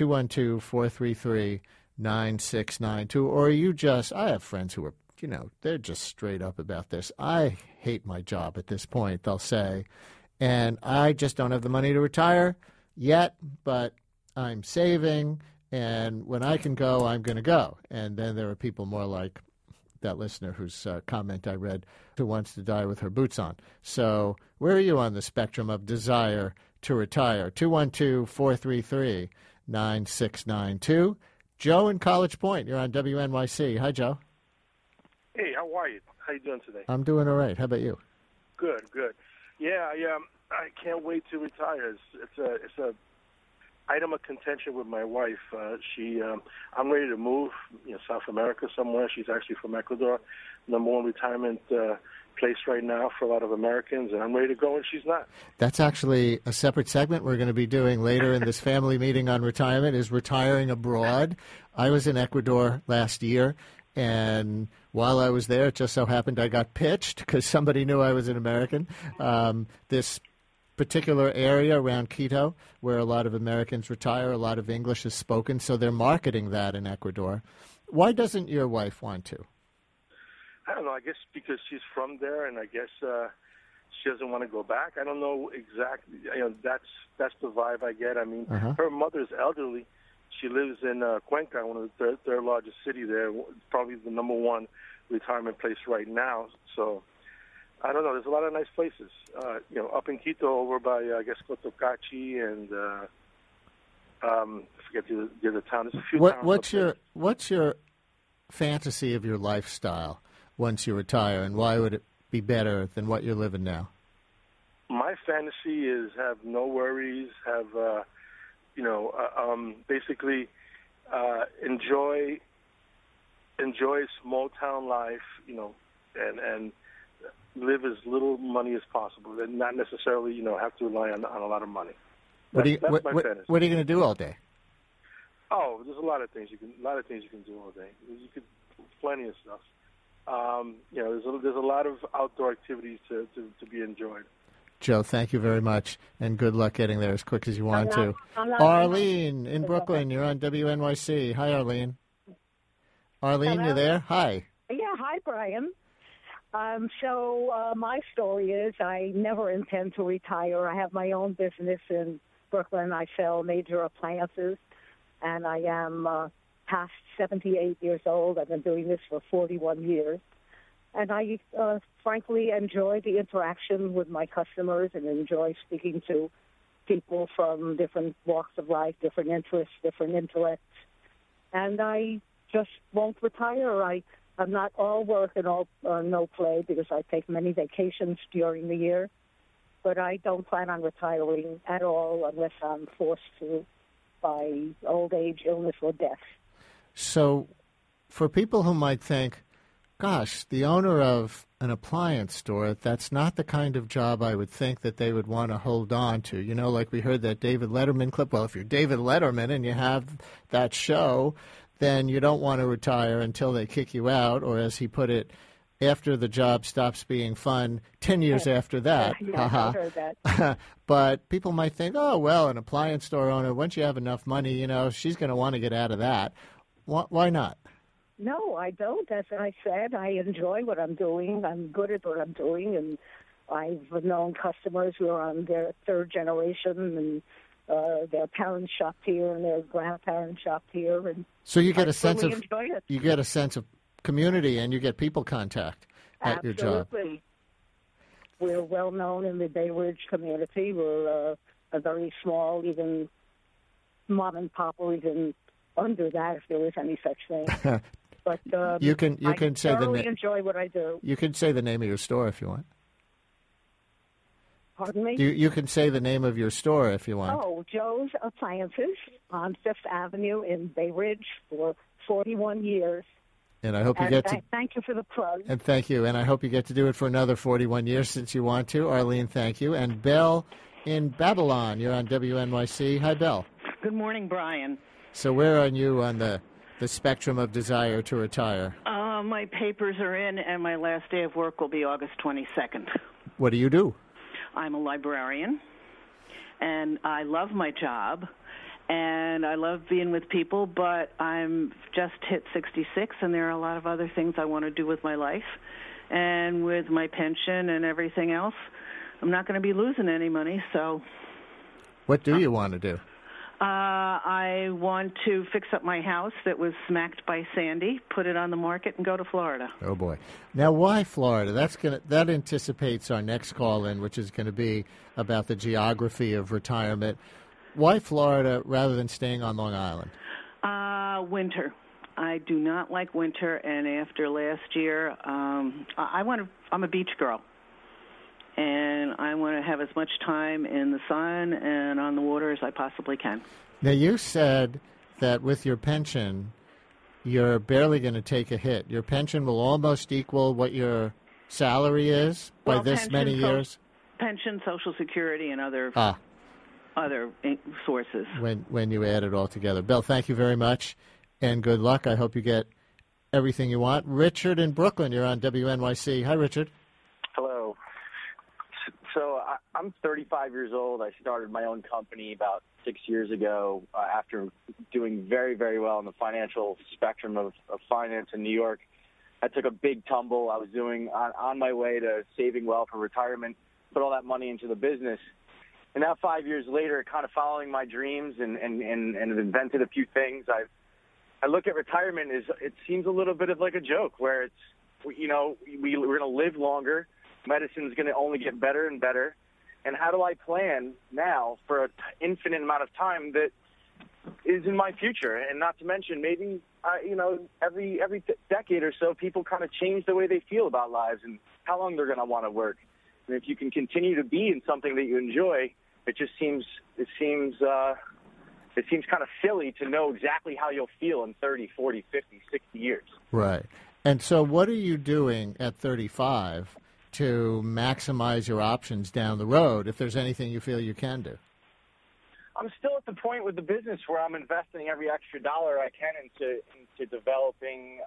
212-433-9692. Or are you just, I have friends who are, you know, they're just straight up about this. I hate my job at this point, they'll say. And I just don't have the money to retire yet, but I'm saving. And when I can go, I'm going to go. And then there are people more like that listener whose comment I read who wants to die with her boots on. So where are you on the spectrum of desire to retire? 212-433-9692. Joe in College Point, you're on WNYC. Hi, Joe. Hey, how are you? How you doing today? I'm doing all right. How about you? Good. Yeah, I can't wait to retire. It's a item of contention with my wife. I'm ready to move, South America somewhere. She's actually from Ecuador, number one retirement place right now for a lot of Americans, and I'm ready to go, and she's not. That's actually a separate segment we're going to be doing later in this family meeting on retirement, is retiring abroad. I was in Ecuador last year, and while I was there, it just so happened I got pitched because somebody knew I was an American. This particular area around Quito where a lot of Americans retire, a lot of English is spoken, so they're marketing that in Ecuador. Why doesn't your wife want to? I don't know. I guess because she's from there, and I guess she doesn't want to go back. I don't know exactly. That's the vibe I get. I mean, her mother's elderly. She lives in Cuenca, one of the third largest city there, probably the number one retirement place right now. So I don't know. There's a lot of nice places, up in Quito, over by I guess Cotocachi, and I forget the other town. There's a few towns. What's your fantasy of your lifestyle once you retire, and why would it be better than what you're living now? My fantasy is have no worries, have basically enjoy small town life, and live as little money as possible, and not necessarily, have to rely on a lot of money. What are you going to do all day? Oh, there's a lot of things you can do all day. You could plenty of stuff. There's a lot of outdoor activities to be enjoyed. Joe, thank you very much, and good luck getting there as quick as you want to. Arlene in Brooklyn, you're on WNYC. Hi, Arlene. Arlene, hello? You there? Hi. Yeah, hi, Brian. So my story is I never intend to retire. I have my own business in Brooklyn. I sell major appliances, and I am past 78 years old. I've been doing this for 41 years. And I frankly enjoy the interaction with my customers and enjoy speaking to people from different walks of life, different interests, different intellects. And I just won't retire. I'm not all work and all no play because I take many vacations during the year. But I don't plan on retiring at all unless I'm forced to by old age, illness, or death. So for people who might think, gosh, the owner of an appliance store, that's not the kind of job I would think that they would want to hold on to. Like we heard that David Letterman clip. Well, if you're David Letterman and you have that show, then you don't want to retire until they kick you out, or as he put it, after the job stops being fun, 10 years after that. Yeah, I heard that. But people might think, oh, well, an appliance store owner, once you have enough money, she's going to want to get out of that. Why not? No, I don't. As I said, I enjoy what I'm doing. I'm good at what I'm doing, and I've known customers who are on their third generation, and their parents shopped here, and their grandparents shopped here, and so you get a sense of community, and you get people contact at your job. Absolutely. We're well known in the Bay Ridge community. We're a very small, even mom and pop, or even under that, if there is any such thing. But you can say I thoroughly enjoy what I do. You can say the name of your store if you want. Pardon me? You can say the name of your store if you want. Oh, Joe's Appliances on Fifth Avenue in Bay Ridge for 41 years. And I hope you Thank you for the plug. And thank you. And I hope you get to do it for another 41 years since you want to. Arlene, thank you. And Belle in Babylon, you're on WNYC. Hi, Belle. Good morning, Brian. So where are you on the spectrum of desire to retire? My papers are in, and my last day of work will be August 22nd. What do you do? I'm a librarian, and I love my job, and I love being with people, but I'm just hit 66, and there are a lot of other things I want to do with my life. And with my pension and everything else, I'm not going to be losing any money, so... What do you want to do? I want to fix up my house that was smacked by Sandy, put it on the market, and go to Florida. Oh, boy. Now, why Florida? That anticipates our next call-in, which is going to be about the geography of retirement. Why Florida rather than staying on Long Island? Winter. I do not like winter, and after last year, I'm a beach girl. And I want to have as much time in the sun and on the water as I possibly can. Now, you said that with your pension, you're barely going to take a hit. Your pension will almost equal what your salary is by this many years? Pension, Social Security, and other sources. When you add it all together. Belle, thank you very much, and good luck. I hope you get everything you want. Richard in Brooklyn, you're on WNYC. Hi, Richard. Hello. So I'm 35 years old. I started my own company about 6 years ago after doing very, very well in the financial spectrum of finance in New York. I took a big tumble. I was on my way to saving well for retirement, put all that money into the business. And now 5 years later, kind of following my dreams and have invented a few things, I look at retirement as it seems a little bit of like a joke where it's, we're going to live longer. Medicine's going to only get better and better. And how do I plan now for an infinite amount of time that is in my future? And not to mention, maybe, every decade or so, people kind of change the way they feel about lives and how long they're going to want to work. And if you can continue to be in something that you enjoy, it seems kind of silly to know exactly how you'll feel in 30, 40, 50, 60 years. Right. And so what are you doing at 35 to maximize your options down the road, if there's anything you feel you can do? I'm still at the point with the business where I'm investing every extra dollar I can into developing,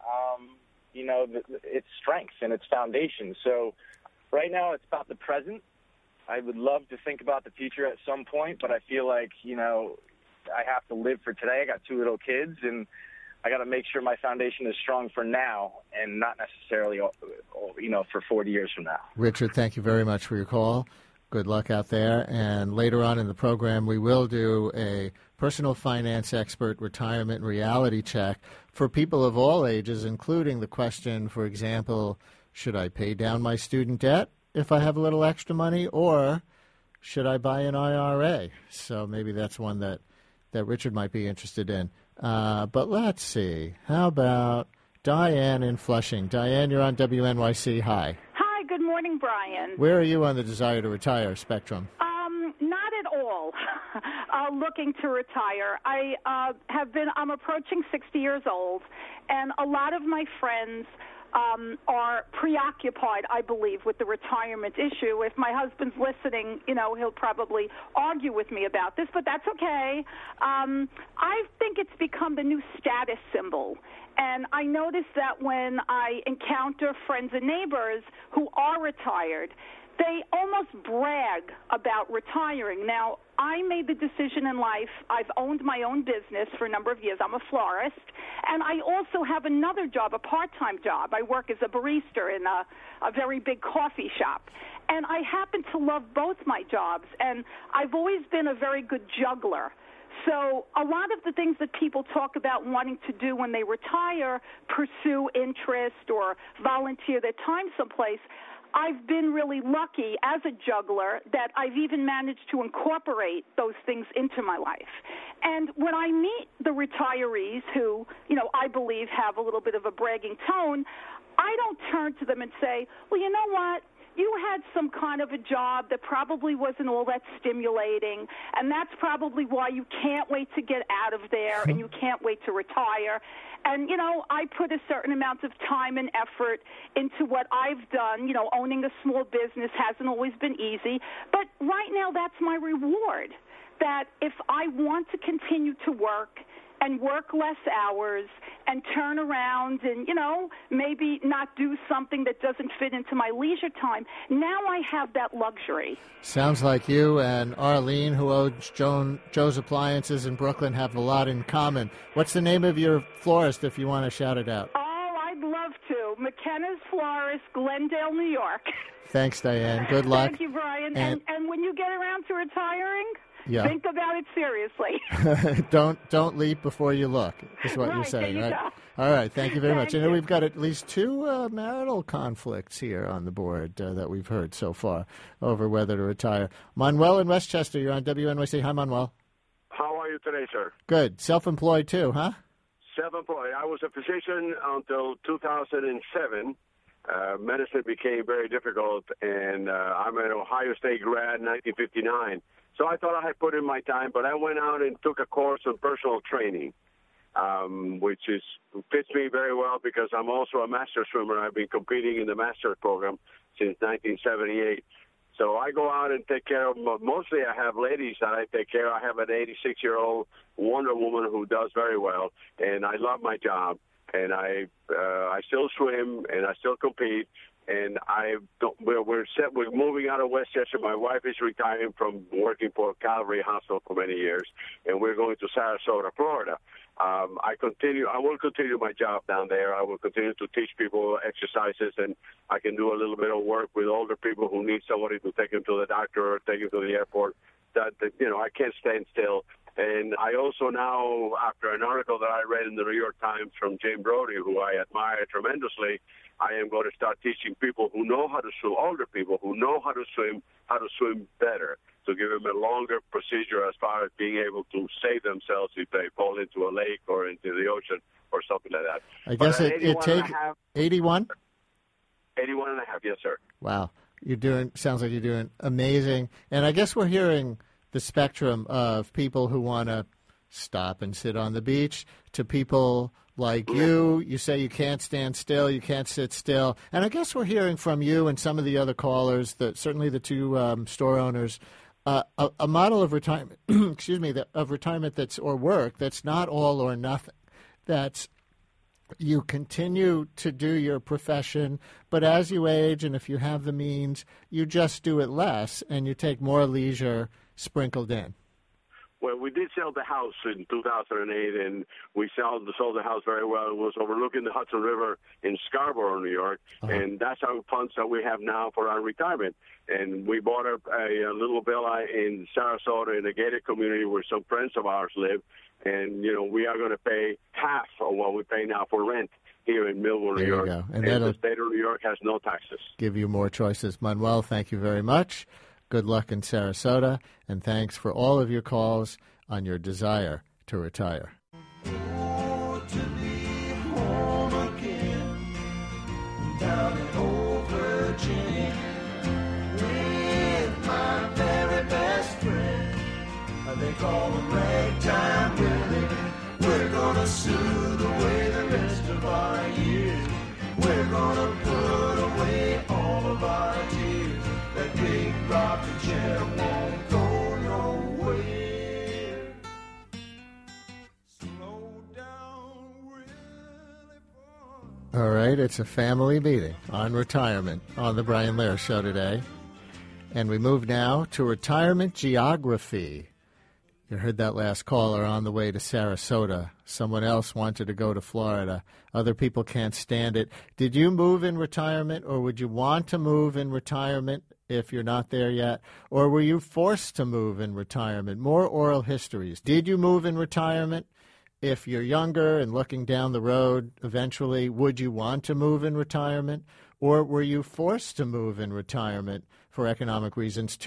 its strengths and its foundation. So right now it's about the present. I would love to think about the future at some point, but I feel like, I have to live for today. I got 2 little kids, and I got to make sure my foundation is strong for now and not necessarily, for 40 years from now. Richard, thank you very much for your call. Good luck out there. And later on in the program, we will do a personal finance expert retirement reality check for people of all ages, including the question, for example, should I pay down my student debt if I have a little extra money, or should I buy an IRA? So maybe that's one that Richard might be interested in. But let's see. How about Diane in Flushing? Diane, you're on WNYC. Hi. Hi, good morning, Brian. Where are you on the desire to retire spectrum? Not at all. Looking to retire. I'm approaching 60 years old, and a lot of my friends are preoccupied, I believe, with the retirement issue. If my husband's listening, he'll probably argue with me about this, but that's okay. I think it's become the new status symbol. And I notice that when I encounter friends and neighbors who are retired, they almost brag about retiring. Now, I made the decision in life. I've owned my own business for a number of years. I'm a florist. And I also have another job, a part-time job. I work as a barista in a very big coffee shop. And I happen to love both my jobs. And I've always been a very good juggler. So a lot of the things that people talk about wanting to do when they retire, pursue interest or volunteer their time someplace, I've been really lucky as a juggler that I've even managed to incorporate those things into my life. And when I meet the retirees who, I believe have a little bit of a bragging tone, I don't turn to them and say, well, you know what? you had some kind of a job that probably wasn't all that stimulating, and that's probably why you can't wait to get out of there and you can't wait to retire. And, I put a certain amount of time and effort into what I've done. Owning a small business hasn't always been easy, but right now that's my reward, that if I want to continue to work and work less hours and turn around and, maybe not do something that doesn't fit into my leisure time, now I have that luxury. Sounds like you and Arlene, who owns Joe's Appliances in Brooklyn, have a lot in common. What's the name of your florist, if you want to shout it out? Oh, I'd love to. McKenna's Florist, Glendale, New York. Thanks, Diane. Good luck. Thank you, Brian. And when you get around to retiring, think about it seriously. Don't leap before you look, is what you're saying, there you right? go. All right, thank you very much. We've got at least two marital conflicts here on the board that we've heard so far over whether to retire. Manuel in Westchester, you're on WNYC. Hi, Manuel. How are you today, sir? Good. Self-employed too, huh? Self-employed. I was a physician until 2007. Medicine became very difficult, and I'm an Ohio State grad in 1959. So I thought I had put in my time, but I went out and took a course on personal training, which fits me very well because I'm also a master swimmer. I've been competing in the master's program since 1978. So I go out and take care of, mostly I have ladies that I take care of. I have an 86-year-old Wonder Woman who does very well, and I love my job. And I still swim, and I still compete, and we're moving out of Westchester. My wife is retiring from working for Calvary Hospital for many years, and we're going to Sarasota, Florida. I will continue my job down there. I will continue to teach people exercises, and I can do a little bit of work with older people who need somebody to take them to the doctor or take them to the airport. I can't stand still. And I also now, after an article that I read in the New York Times from Jane Brody, who I admire tremendously, I am going to start teaching people who know how to swim, older people who know how to swim better, to give them a longer procedure as far as being able to save themselves if they fall into a lake or into the ocean or something like that. I guess it takes 81? 81 and a half, yes, sir. Wow. Sounds like you're doing amazing. And I guess we're hearing the spectrum of people who want to stop and sit on the beach to people like you. You say you can't stand still, you can't sit still. And I guess we're hearing from you and some of the other callers, certainly the two store owners, a model of retirement, of retirement or work that's not all or nothing. That's you continue to do your profession, but as you age and if you have the means, you just do it less and you take more leisure sprinkled in. Well, we did sell the house in 2008, and we sold the house very well. It was overlooking the Hudson River in Scarborough, New York, and that's our funds that we have now for our retirement. And we bought a little villa in Sarasota in a gated community where some friends of ours live, and, we are going to pay half of what we pay now for rent here in Millville, New York. Go. And the state of New York has no taxes. Give you more choices. Manuel, thank you very much. Good luck in Sarasota, and thanks for all of your calls on your desire to retire. Oh, to be home again, down in old Virginia, with my very best friend. They call him Ragtime Willie. We're gonna soothe away the rest of our years. We're gonna put away all of our tears. That big rocking chair won't go nowhere. Slow down, really far. All right, it's a family meeting on retirement on the Brian Lehrer Show today. And we move now to retirement geography. You heard that last caller on the way to Sarasota. Someone else wanted to go to Florida. Other people can't stand it. Did you move in retirement, or would you want to move in retirement if you're not there yet? Or were you forced to move in retirement? More oral histories. Did you move in retirement? If you're younger and looking down the road eventually, would you want to move in retirement? Or were you forced to move in retirement for economic reasons?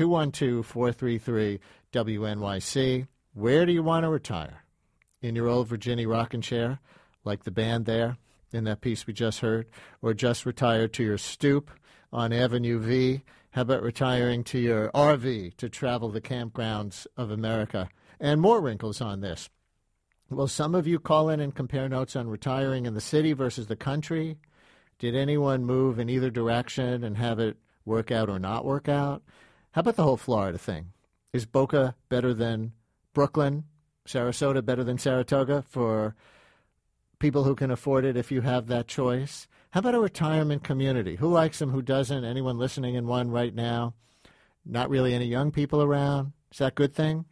212-433-WNYC. Where do you want to retire? In your old Virginia rocking chair, like the band there in that piece we just heard? Or just retire to your stoop on Avenue V? How about retiring to your RV to travel the campgrounds of America? And more wrinkles on this. Will some of you call in and compare notes on retiring in the city versus the country? Did anyone move in either direction and have it work out or not work out? How about the whole Florida thing? Is Boca better than Brooklyn? Sarasota better than Saratoga for people who can afford it if you have that choice? How about a retirement community? Who likes them, who doesn't? Anyone listening in one right now? Not really any young people around? Is that a good thing?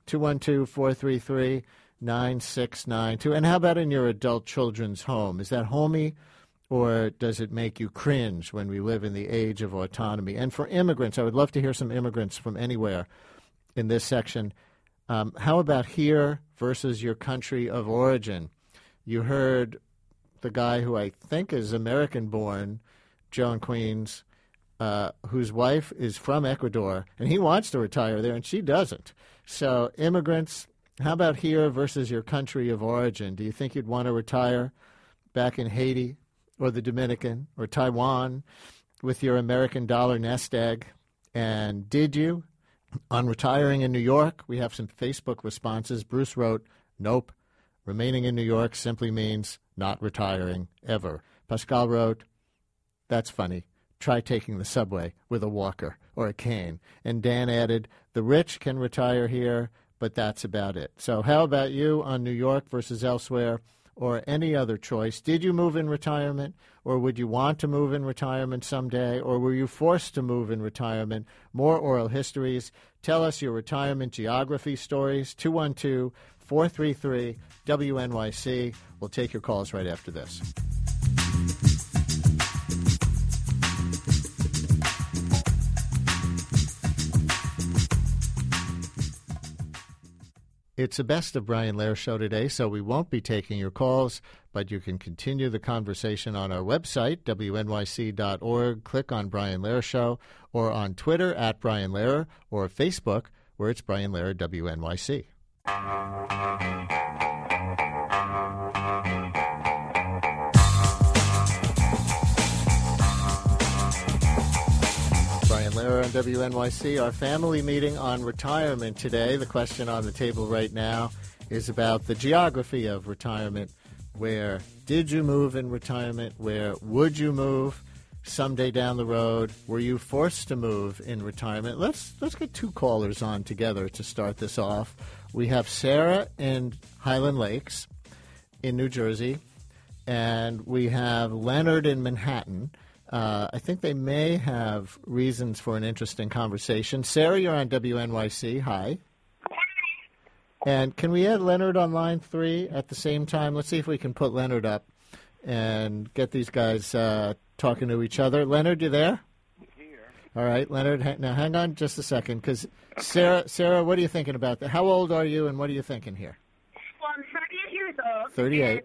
212-433-9692. And how about in your adult children's home? Is that homey, or does it make you cringe when we live in the age of autonomy? And for immigrants, I would love to hear some immigrants from anywhere in this section. How about here versus your country of origin? You heard the guy who I think is American-born, Joe in Queens, whose wife is from Ecuador, and he wants to retire there, and she doesn't. So immigrants, how about here versus your country of origin? Do you think you'd want to retire back in Haiti or the Dominican or Taiwan with your American dollar nest egg? And did you? On retiring in New York, we have some Facebook responses. Bruce wrote, nope. Remaining in New York simply means not retiring ever. Pascal wrote, that's funny. Try taking the subway with a walker or a cane. And Dan added, the rich can retire here, but that's about it. So how about you on New York versus elsewhere, or any other choice? Did you move in retirement, or would you want to move in retirement someday, or were you forced to move in retirement? More oral histories. Tell us your retirement geography stories. 212-433-WNYC. We'll take your calls right after this. It's a Best of Brian Lehrer show today, so we won't be taking your calls, but you can continue the conversation on our website, WNYC.org. Click on Brian Lehrer Show, or on Twitter at Brian Lehrer, or Facebook, where it's Brian Lehrer WNYC. Brian Lehrer on WNYC. Our family meeting on retirement today. The question on the table right now is about the geography of retirement. Where did you move in retirement? Where would you move someday down the road? Were you forced to move in retirement? Let's get two callers on together to start this off. We have Sarah in Highland Lakes in New Jersey, and we have Leonard in Manhattan. I think they may have reasons for an interesting conversation. Sarah, you're on WNYC. Hi. And can we add Leonard on line 3 at the same time? Let's see if we can put Leonard up and get these guys talking to each other. Leonard, you there? Here. All right, Leonard, now hang on just a second, because Sarah, what are you thinking about that? How old are you, and what are you thinking here? Well, I'm 38 years old. 38.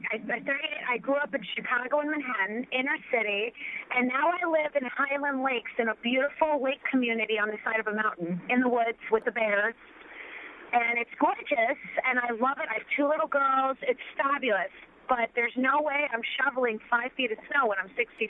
I grew up in Chicago and Manhattan, inner city, and now I live in Highland Lakes in a beautiful lake community on the side of a mountain in the woods with the bears. And it's gorgeous, and I love it. I have 2 little girls. It's fabulous. But there's no way I'm shoveling 5 feet of snow when I'm 65.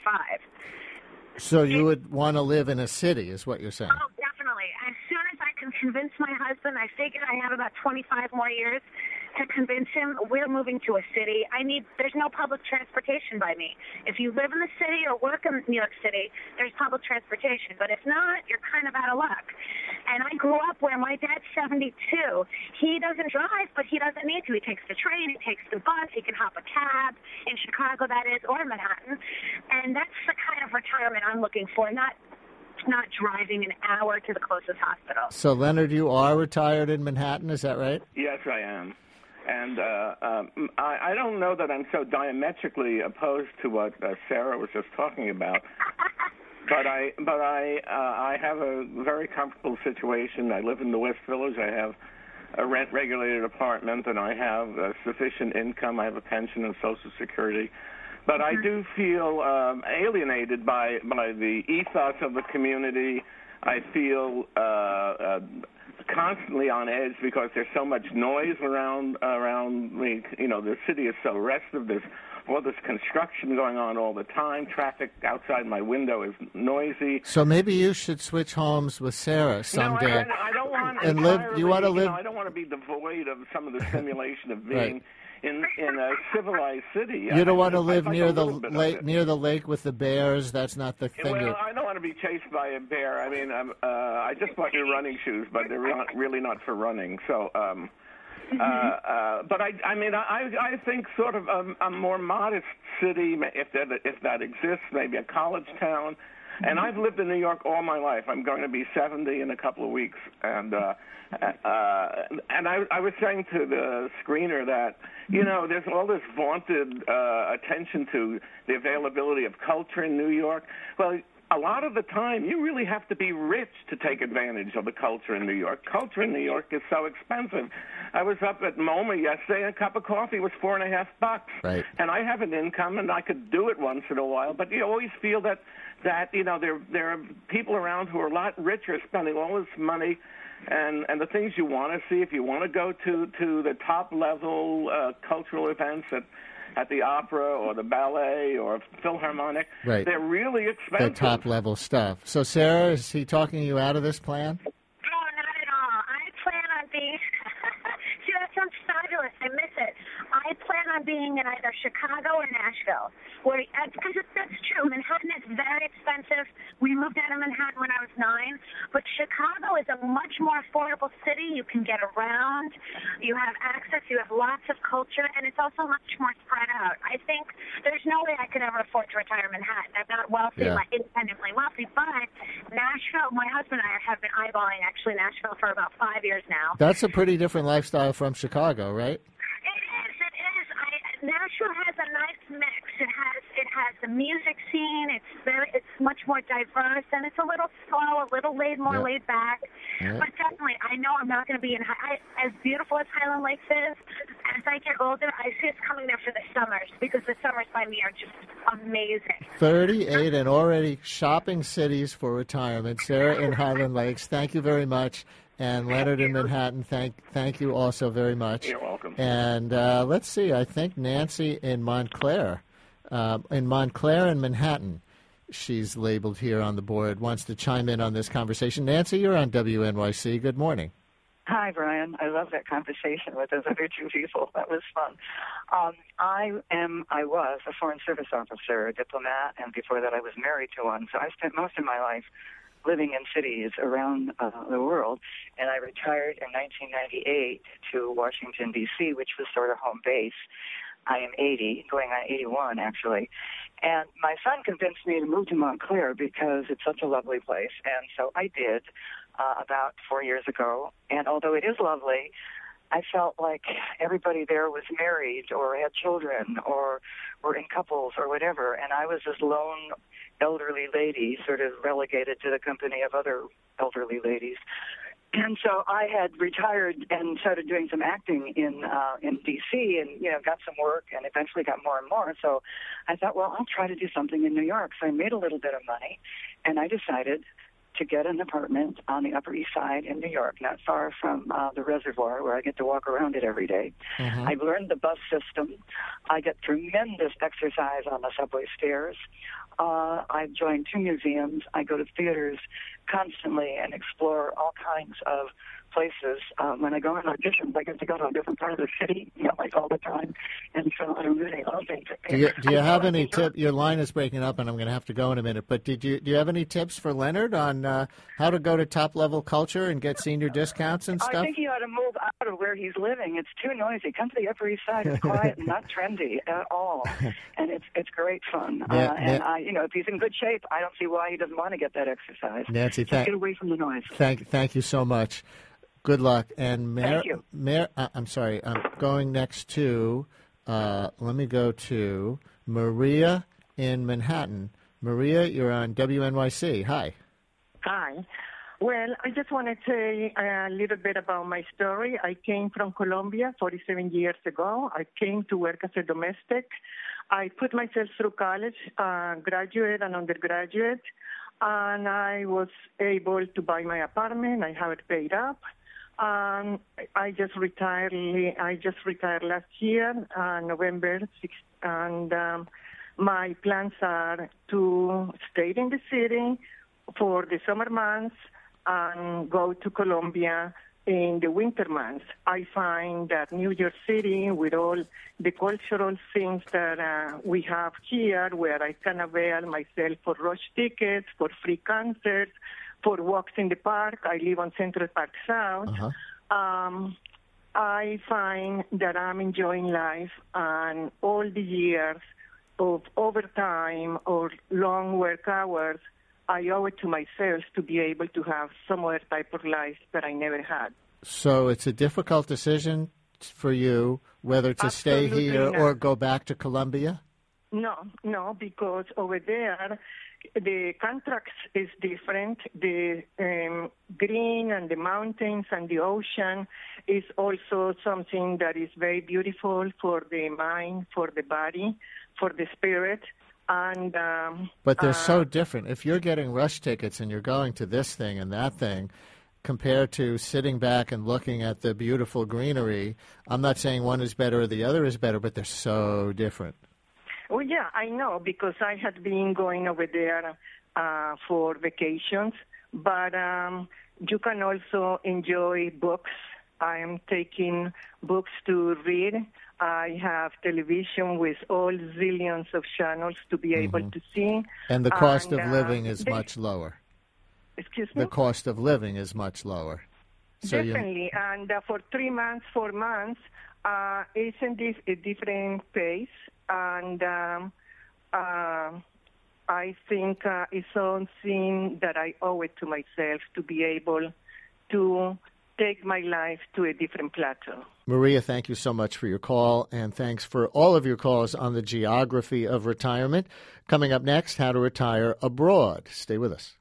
So you would want to live in a city, is what you're saying? Oh, definitely. As soon as I can convince my husband, I figure I have about 25 more years to convince him we're moving to a city. There's no public transportation by me. If you live in the city or work in New York City, there's public transportation. But if not, you're kind of out of luck. And I grew up where my dad's 72. He doesn't drive, but he doesn't need to. He takes the train, he takes the bus, he can hop a cab, in Chicago that is, or Manhattan. And that's the kind of retirement I'm looking for, not driving an hour to the closest hospital. So, Leonard, you are retired in Manhattan, is that right? Yes, I am. And I don't know that I'm so diametrically opposed to what Sarah was just talking about. But I have a very comfortable situation. I live in the West Village. I have a rent-regulated apartment, and I have sufficient income. I have a pension and Social Security. But I do feel alienated by the ethos of the community. I feel constantly on edge because there's so much noise around me. You know, the city is so restive. There's all this construction going on all the time. Traffic outside my window is noisy. So maybe you should switch homes with Sarah someday. No, I don't want and entirely, live. You want to live? I don't want to be devoid of some of the stimulation of being in a civilized city. You don't want to live like near a the little bit of lake, it. near the lake with the bears. That's not the thing. Well, I don't want to be chased by a bear. I mean, I just bought new running shoes, but they're really not for running. So, but I think sort of a more modest city, if that exists, maybe a college town. And I've lived in New York all my life. I'm going to be 70 in a couple of weeks, and I was saying to the screener that, you know, there's all this vaunted attention to the availability of culture in New York. Well, a lot of the time, you really have to be rich to take advantage of the culture in New York. Culture in New York is so expensive. I was up at MoMA yesterday, and a cup of coffee was $4.50. Right. And I have an income, and I could do it once in a while, but you always feel that you know, there are people around who are a lot richer spending all this money and the things you want to see. If you want to go to the top level cultural events at the opera or the ballet or Philharmonic, Right. they're really expensive. The top level stuff. So, Sarah, is he talking you out of this plan? No, not at all. I plan on being... See, that sounds fabulous. I miss it. I plan on being in either Chicago or Nashville. Because that's true. Manhattan is very expensive. We moved out of Manhattan when I was 9. But Chicago is a much more affordable city. You can get around. You have access. You have lots of culture. And it's also much more spread out. I think there's no way I could ever afford to retire in Manhattan. I'm not wealthy, independently wealthy. But Nashville, my husband and I have been eyeballing, actually, Nashville for about 5 years now. That's a pretty different lifestyle from Chicago, right? Nashville has a nice mix. It has the music scene. It's much more diverse, and it's a little slow, a little laid back. Yep. But definitely, I know I'm not going to be as beautiful as Highland Lakes is. As I get older, I see it's coming there for the summers, because the summers by me are just amazing. 38 and already shopping cities for retirement. Sarah in Highland Lakes, thank you very much. And Leonard in Manhattan, thank you also very much. You're welcome. And let's see, I think Nancy in Montclair in Manhattan, she's labeled here on the board, wants to chime in on this conversation. Nancy, you're on WNYC. Good morning. Hi, Brian. I love that conversation with those other two people. That was fun. I was a Foreign Service officer, a diplomat, and before that I was married to one. So I spent most of my life living in cities around the world, and I retired in 1998 to Washington, D.C., which was sort of home base. I am 80, going on 81, actually. And my son convinced me to move to Montclair because it's such a lovely place, and so I did about 4 years ago. And although it is lovely, I felt like everybody there was married or had children or were in couples or whatever, and I was this lone elderly lady sort of relegated to the company of other elderly ladies. And so I had retired and started doing some acting in D.C. and, you know, got some work and eventually got more and more. So I thought, well, I'll try to do something in New York. So I made a little bit of money, and I decided to get an apartment on the Upper East Side in New York, not far from the reservoir where I get to walk around it every day. Mm-hmm. I've learned the bus system. I get tremendous exercise on the subway stairs. I've joined 2 museums. I go to theaters constantly and explore all kinds of places. When I go on auditions, I get to go to a different part of the city, you know, like all the time. And so I really love it. Do you have any tip? Your line is breaking up, and I'm going to have to go in a minute. But do you have any tips for Leonard on how to go to top level culture and get senior discounts and stuff? I think he ought to move out of where he's living. It's too noisy. Come to the Upper East Side. It's quiet and not trendy at all, and it's great fun. You know, if he's in good shape, I don't see why he doesn't want to get that exercise. Nancy, just get away from the noise. Thank you so much. Good luck. And Thank you. I'm sorry. I'm going next to. Let me go to Maria in Manhattan. Maria, you're on WNYC. Hi. Hi. Well, I just want to say a little bit about my story. I came from Colombia 47 years ago. I came to work as a domestic. I put myself through college, graduate and undergraduate, and I was able to buy my apartment. I have it paid up. I just retired. Last year, November 6th, and my plans are to stay in the city for the summer months and go to Colombia in the winter months. I find that New York City, with all the cultural things that we have here, where I can avail myself for rush tickets, for free concerts, for walks in the park. I live on Central Park South. I find that I'm enjoying life, and all the years of overtime or long work hours, I owe it to myself to be able to have some other type of life that I never had. So it's a difficult decision for you whether to stay here or go back to Colombia? No, because over there, the contracts is different. The green and the mountains and the ocean is also something that is very beautiful for the mind, for the body, for the spirit. And but they're so different. If you're getting rush tickets and you're going to this thing and that thing, compared to sitting back and looking at the beautiful greenery, I'm not saying one is better or the other is better, but they're so different. Well, yeah, I know, because I had been going over there for vacations, but you can also enjoy books. I am taking books to read. I have television with all zillions of channels to be able to see. And the cost of living is much lower. Excuse me? The cost of living is much lower. So definitely. And for 3 months, 4 months, it's in a different pace. And I think it's something that I owe it to myself to be able to take my life to a different plateau. Maria, thank you so much for your call, and thanks for all of your calls on the geography of retirement. Coming up next, how to retire abroad. Stay with us.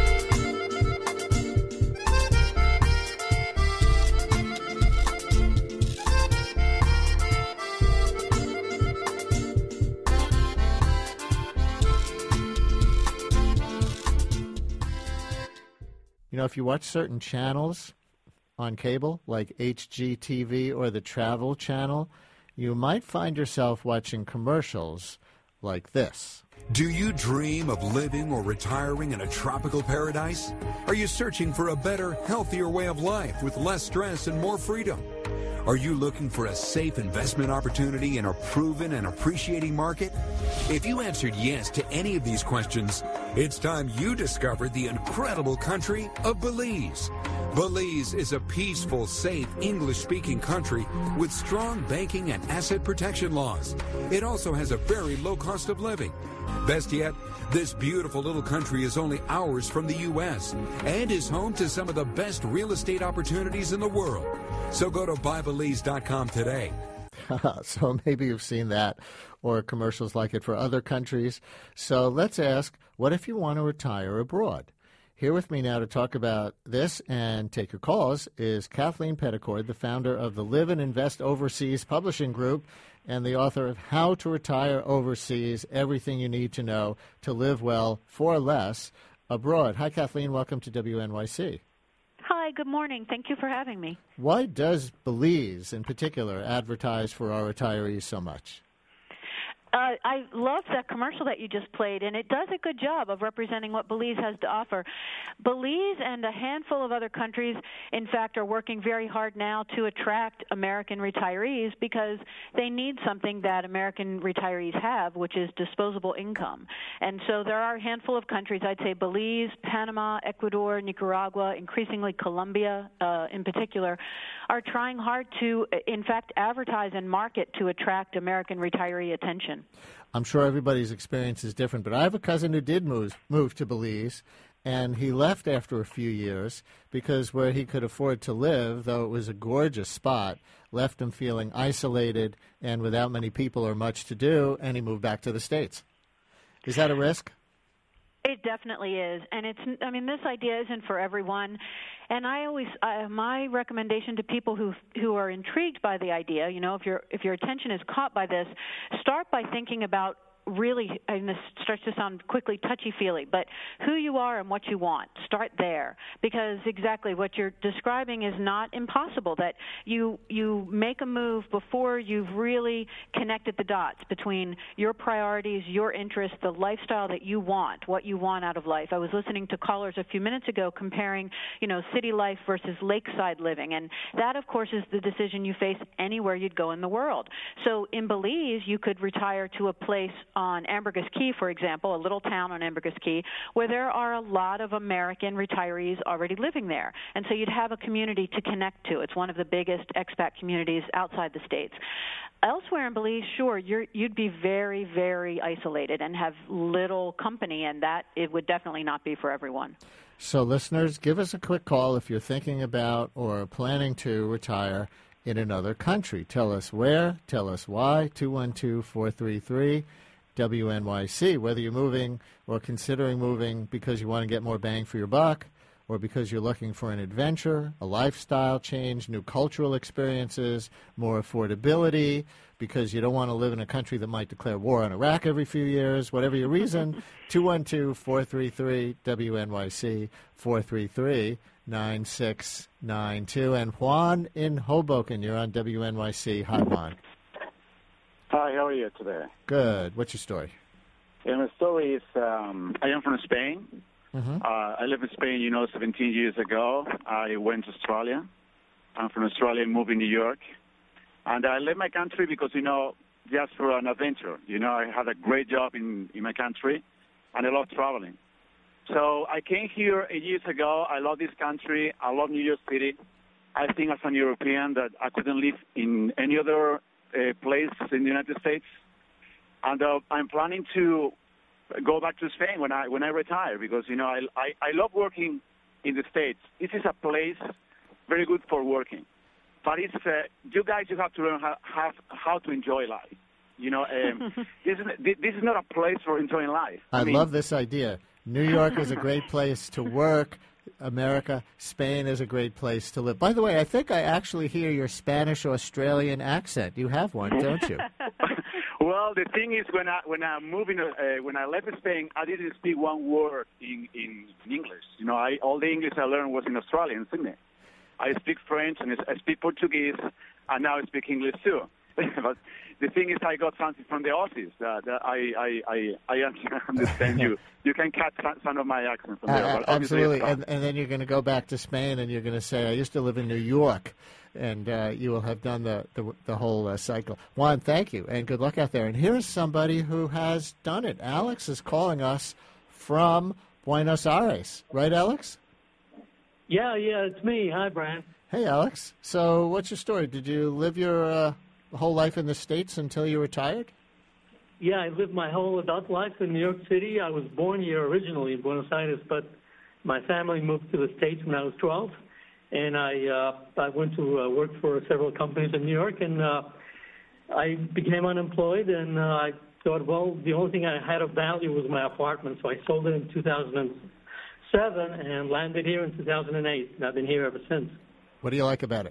You know, if you watch certain channels on cable, like HGTV or the Travel Channel, you might find yourself watching commercials like this. Do you dream of living or retiring in a tropical paradise? Are you searching for a better, healthier way of life with less stress and more freedom? Are you looking for a safe investment opportunity in a proven and appreciating market? If you answered yes to any of these questions, it's time you discovered the incredible country of Belize. Belize is a peaceful, safe, English-speaking country with strong banking and asset protection laws. It also has a very low cost of living. Best yet, this beautiful little country is only hours from the U.S. and is home to some of the best real estate opportunities in the world. So go to buybelize.com today. So maybe you've seen that or commercials like it for other countries. So let's ask, what if you want to retire abroad? Here with me now to talk about this and take your calls is Kathleen Petticord, the founder of the Live and Invest Overseas Publishing Group and the author of How to Retire Overseas, Everything You Need to Know to Live Well for Less Abroad. Hi, Kathleen. Welcome to WNYC. Hi, good morning. Thank you for having me. Why does Belize, in particular, advertise for our retirees so much? I love that commercial that you just played, and it does a good job of representing what Belize has to offer. Belize and a handful of other countries, in fact, are working very hard now to attract American retirees because they need something that American retirees have, which is disposable income. And so there are a handful of countries, I'd say Belize, Panama, Ecuador, Nicaragua, increasingly Colombia in particular, are trying hard to, in fact, advertise and market to attract American retiree attention. I'm sure everybody's experience is different, but I have a cousin who did move to Belize, and he left after a few years because where he could afford to live, though it was a gorgeous spot, left him feeling isolated and without many people or much to do, and he moved back to the States. Is that a risk? It definitely is, and this idea isn't for everyone. And I always, my recommendation to people who are intrigued by the idea, if your attention is caught by this, start by thinking about really, and this starts to sound quickly touchy-feely, but who you are and what you want. Start there, because exactly what you're describing is not impossible, that you make a move before you've really connected the dots between your priorities, your interests, the lifestyle that you want, what you want out of life. I was listening to callers a few minutes ago comparing, city life versus lakeside living, and that, of course, is the decision you face anywhere you'd go in the world. So in Belize, you could retire to a place on Ambergris Caye, for example, a little town on Ambergris Caye, where there are a lot of American retirees already living there. And so you'd have a community to connect to. It's one of the biggest expat communities outside the States. Elsewhere in Belize, sure, you'd be very, very isolated and have little company, and that it would definitely not be for everyone. So listeners, give us a quick call if you're thinking about or planning to retire in another country. Tell us where, tell us why, 212-433-WNYC, whether you're moving or considering moving because you want to get more bang for your buck, or because you're looking for an adventure, a lifestyle change, new cultural experiences, more affordability, because you don't want to live in a country that might declare war on Iraq every few years, whatever your reason, 212-433-WNYC, 433-9692. And Juan in Hoboken, you're on WNYC. Hi, Juan. Hi, how are you today? Good. What's your story? Yeah, my story is I am from Spain. Mm-hmm. I lived in Spain, 17 years ago. I went to Australia. I'm from Australia, moved to New York. And I left my country because, just for an adventure. I had a great job in my country, and I love traveling. So I came here 8 years ago. I love this country. I love New York City. I think as an European that I couldn't live in any other place in the United States. And I'm planning to go back to Spain when I retire because I love working in the States. This is a place very good for working, but it's you have to learn how to enjoy life. This is not a place for enjoying life. I love this idea. New York is a great place to work. America, Spain is a great place to live. By the way, I think I actually hear your Spanish-Australian accent. You have one, don't you? Well, the thing is, when I left Spain, I didn't speak one word in English. All the English I learned was in Australia, in Sydney. I speak French and I speak Portuguese, and now I speak English too. But the thing is, I got something from the Aussies that I understand you. You can catch some of my accent from there. But absolutely, and then you're going to go back to Spain, and you're going to say, I used to live in New York, and you will have done the whole cycle. Juan, thank you, and good luck out there. And here's somebody who has done it. Alex is calling us from Buenos Aires. Right, Alex? Yeah, it's me. Hi, Brian. Hey, Alex. So what's your story? Did you live your whole life in the States until you retired? Yeah, I lived my whole adult life in New York City. I was born here originally in Buenos Aires, but my family moved to the States when I was 12, and I went to work for several companies in New York, and I became unemployed, and I thought, well, the only thing I had of value was my apartment, so I sold it in 2007 and landed here in 2008, and I've been here ever since. What do you like about it?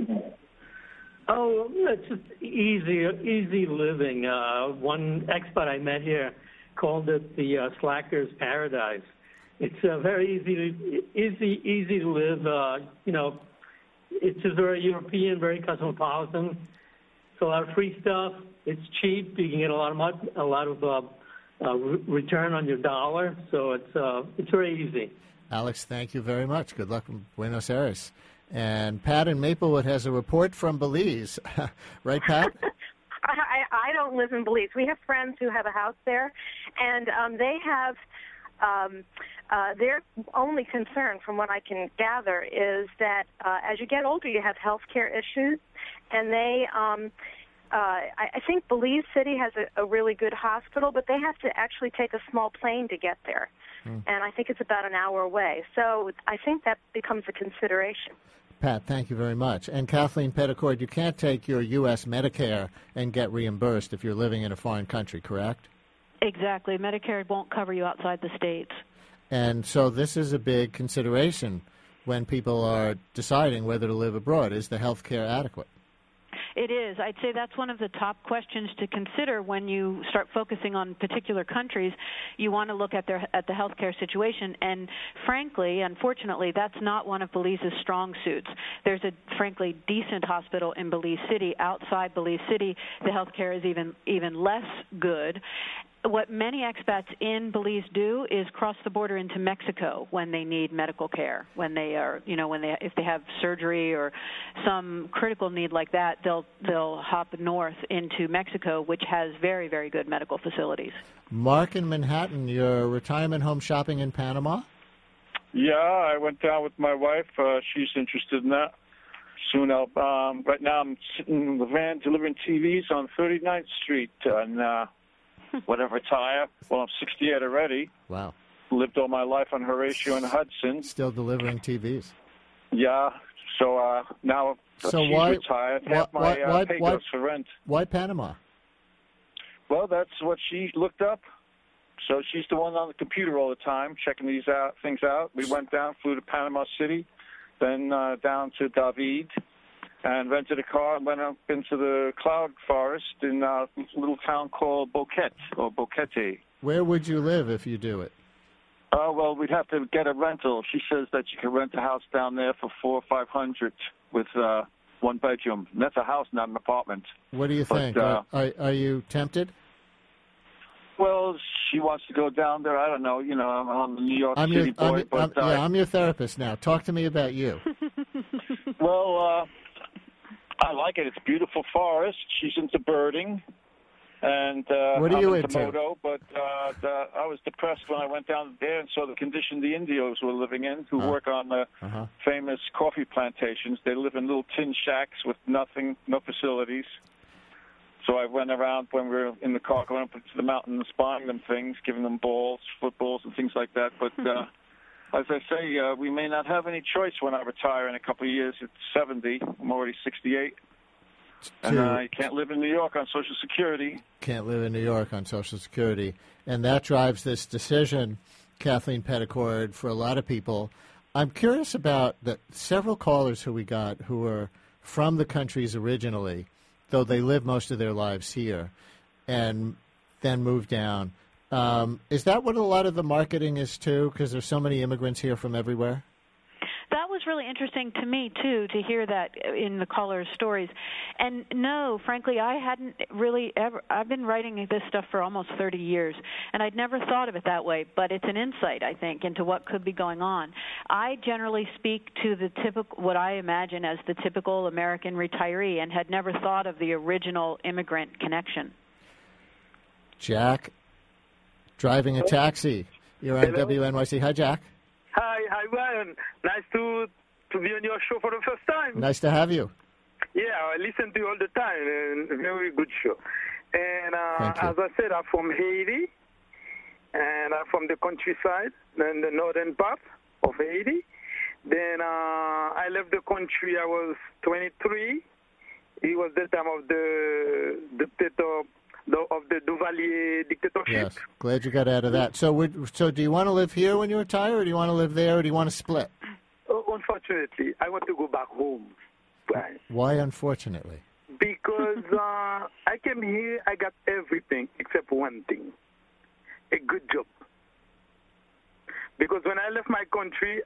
Oh, it's just easy living. One expat I met here called it the slacker's paradise. It's very easy to live. It's just very European, very cosmopolitan. It's a lot of free stuff. It's cheap. You can get a lot of return on your dollar. So it's very easy. Alex, thank you very much. Good luck in Buenos Aires. And Pat in Maplewood has a report from Belize. Right, Pat? I don't live in Belize. We have friends who have a house there, and they have their only concern, from what I can gather, is that as you get older, you have health care issues, and they I think Belize City has a really good hospital, but they have to actually take a small plane to get there. And I think it's about an hour away. So I think that becomes a consideration. Pat, thank you very much. And Kathleen Petticord, you can't take your U.S. Medicare and get reimbursed if you're living in a foreign country, correct? Exactly. Medicare won't cover you outside the States. And so this is a big consideration when people are deciding whether to live abroad. Is the health care adequate? It is. I'd say that's one of the top questions to consider when you start focusing on particular countries. You want to look at the healthcare situation, and frankly, unfortunately, that's not one of Belize's strong suits. There's a frankly decent hospital in Belize City. Outside Belize City, the healthcare is even less good. What many expats in Belize do is cross the border into Mexico when they need medical care. When they are, if they have surgery or some critical need like that, they'll hop north into Mexico, which has very, very good medical facilities. Mark in Manhattan, your retirement home shopping in Panama? Yeah, I went down with my wife. She's interested in that. Soon right now I'm sitting in the van delivering TVs on 39th Street and when I retire, well, I'm 68 already. Wow. Lived all my life on Horatio and Hudson. Still delivering TVs. Yeah. So now she's retired. Half my pay goes for rent. Why Panama? Well, that's what she looked up. So she's the one on the computer all the time, checking these things out. We went down, flew to Panama City, then down to David, and rented a car and went up into the cloud forest in a little town called Boquete. Where would you live if you do it? Well, we'd have to get a rental. She says that you can rent a house down there for $400 or $500 with one bedroom. And that's a house, not an apartment. What do you think? Are you tempted? Well, she wants to go down there. I don't know. I'm a New York City boy. I'm your therapist now. Talk to me about you. Well, I like it. It's beautiful forest. She's into birding, and what are you I'm into? Moto. But I was depressed when I went down there and saw the condition the Indios were living in, who work on the famous coffee plantations. They live in little tin shacks with nothing, no facilities. So I went around when we were in the car, going up to the mountains, buying them things, giving them balls, footballs, and things like that. But as I say, we may not have any choice when I retire in a couple of years. It's 70. I'm already 68. And I can't live in New York on Social Security. Can't live in New York on Social Security. And that drives this decision, Kathleen Petticord, for a lot of people. I'm curious about the several callers who we got who are from the countries originally, though they live most of their lives here, and then moved down. Is that what a lot of the marketing is, too, because there's so many immigrants here from everywhere? That was really interesting to me, too, to hear that in the callers' stories. And no, frankly, I hadn't really ever – I've been writing this stuff for almost 30 years, and I'd never thought of it that way. But it's an insight, I think, into what could be going on. I generally speak to the typical – what I imagine as the typical American retiree and had never thought of the original immigrant connection. Jack, driving a taxi. You're on WNYC. Hi, Jack. Hi, Brian. Nice to be on your show for the first time. Nice to have you. Yeah, I listen to you all the time, and very good show. And as I said, I'm from Haiti, and I'm from the countryside, and the northern part of Haiti. Then I left the country. I was 23. It was the time of the dictator. Of the Duvalier dictatorship. Yes, glad you got out of that. So do you want to live here when you retire, or do you want to live there, or do you want to split? Unfortunately, I want to go back home. Right? Why unfortunately? Because I came here, I got everything except one thing, a good job. Because when I left my country,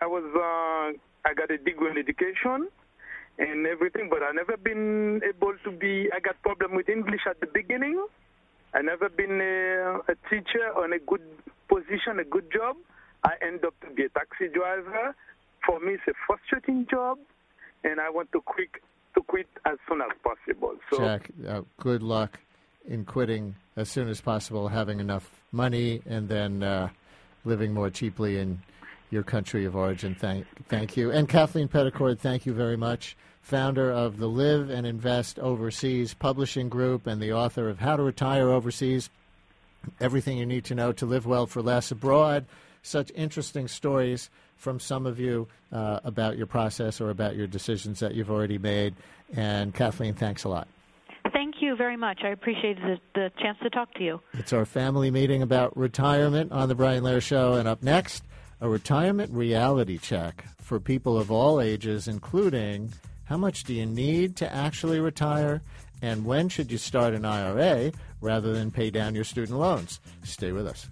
I got a degree in education and everything, but I never been able to I got problem with English at the beginning. I never been a teacher on a good position, a good job. I end up to be a taxi driver. For me, it's a frustrating job, and I want to quit as soon as possible. So, Jack, good luck in quitting as soon as possible, having enough money, and then living more cheaply in your country of origin. Thank you. And Kathleen Petticord, thank you very much. Founder of the Live and Invest Overseas publishing group and the author of How to Retire Overseas, Everything You Need to Know to Live Well for Less Abroad. Such interesting stories from some of you about your process or about your decisions that you've already made. And Kathleen, thanks a lot. Thank you very much. I appreciate the chance to talk to you. It's our family meeting about retirement on The Brian Lehrer Show. And up next, a retirement reality check for people of all ages, including How much do you need to actually retire? And when should you start an IRA rather than pay down your student loans? Stay with us.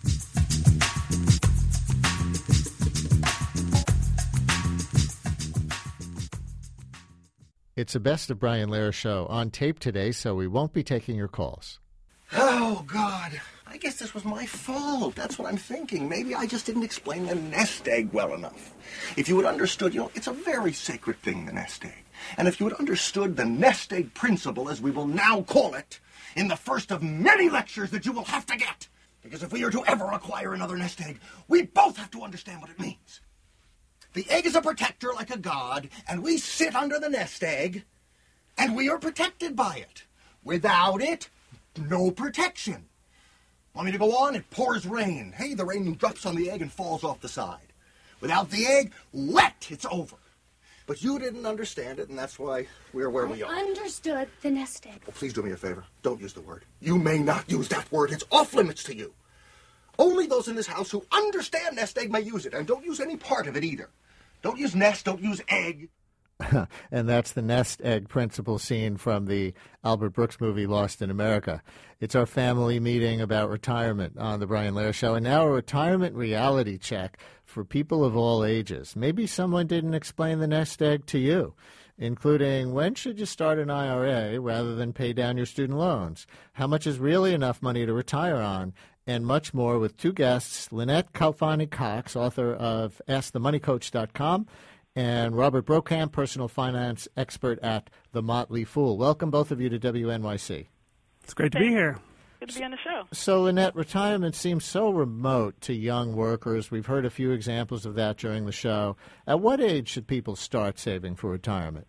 It's a Best of Brian Lehrer show on tape today, so we won't be taking your calls. Oh, God. I guess this was my fault. That's what I'm thinking. Maybe I just didn't explain the nest egg well enough. If you had understood, it's a very sacred thing, the nest egg. And if you had understood the nest egg principle, as we will now call it, in the first of many lectures that you will have to get, because if we are to ever acquire another nest egg, we both have to understand what it means. The egg is a protector like a god, and we sit under the nest egg, and we are protected by it. Without it, no protection. Want me to go on? It pours rain. Hey, the rain drops on the egg and falls off the side. Without the egg, wet, it's over. But you didn't understand it, and that's why we're where we are. I understood the nest egg. Well, please do me a favor. Don't use the word. You may not use that word. It's off limits to you. Only those in this house who understand nest egg may use it, and don't use any part of it either. Don't use nest, don't use egg. And that's the nest egg principle scene from the Albert Brooks movie Lost in America. It's our family meeting about retirement on the Brian Lehrer Show. And now a retirement reality check for people of all ages. Maybe someone didn't explain the nest egg to you, including when should you start an IRA rather than pay down your student loans? How much is really enough money to retire on? And much more with two guests, Lynette Calfani-Cox, author of AskTheMoneyCoach.com, and Robert Brokamp, personal finance expert at The Motley Fool. Welcome, both of you, to WNYC. It's great to be here. Good to be on the show. So, Lynette, retirement seems so remote to young workers. We've heard a few examples of that during the show. At what age should people start saving for retirement?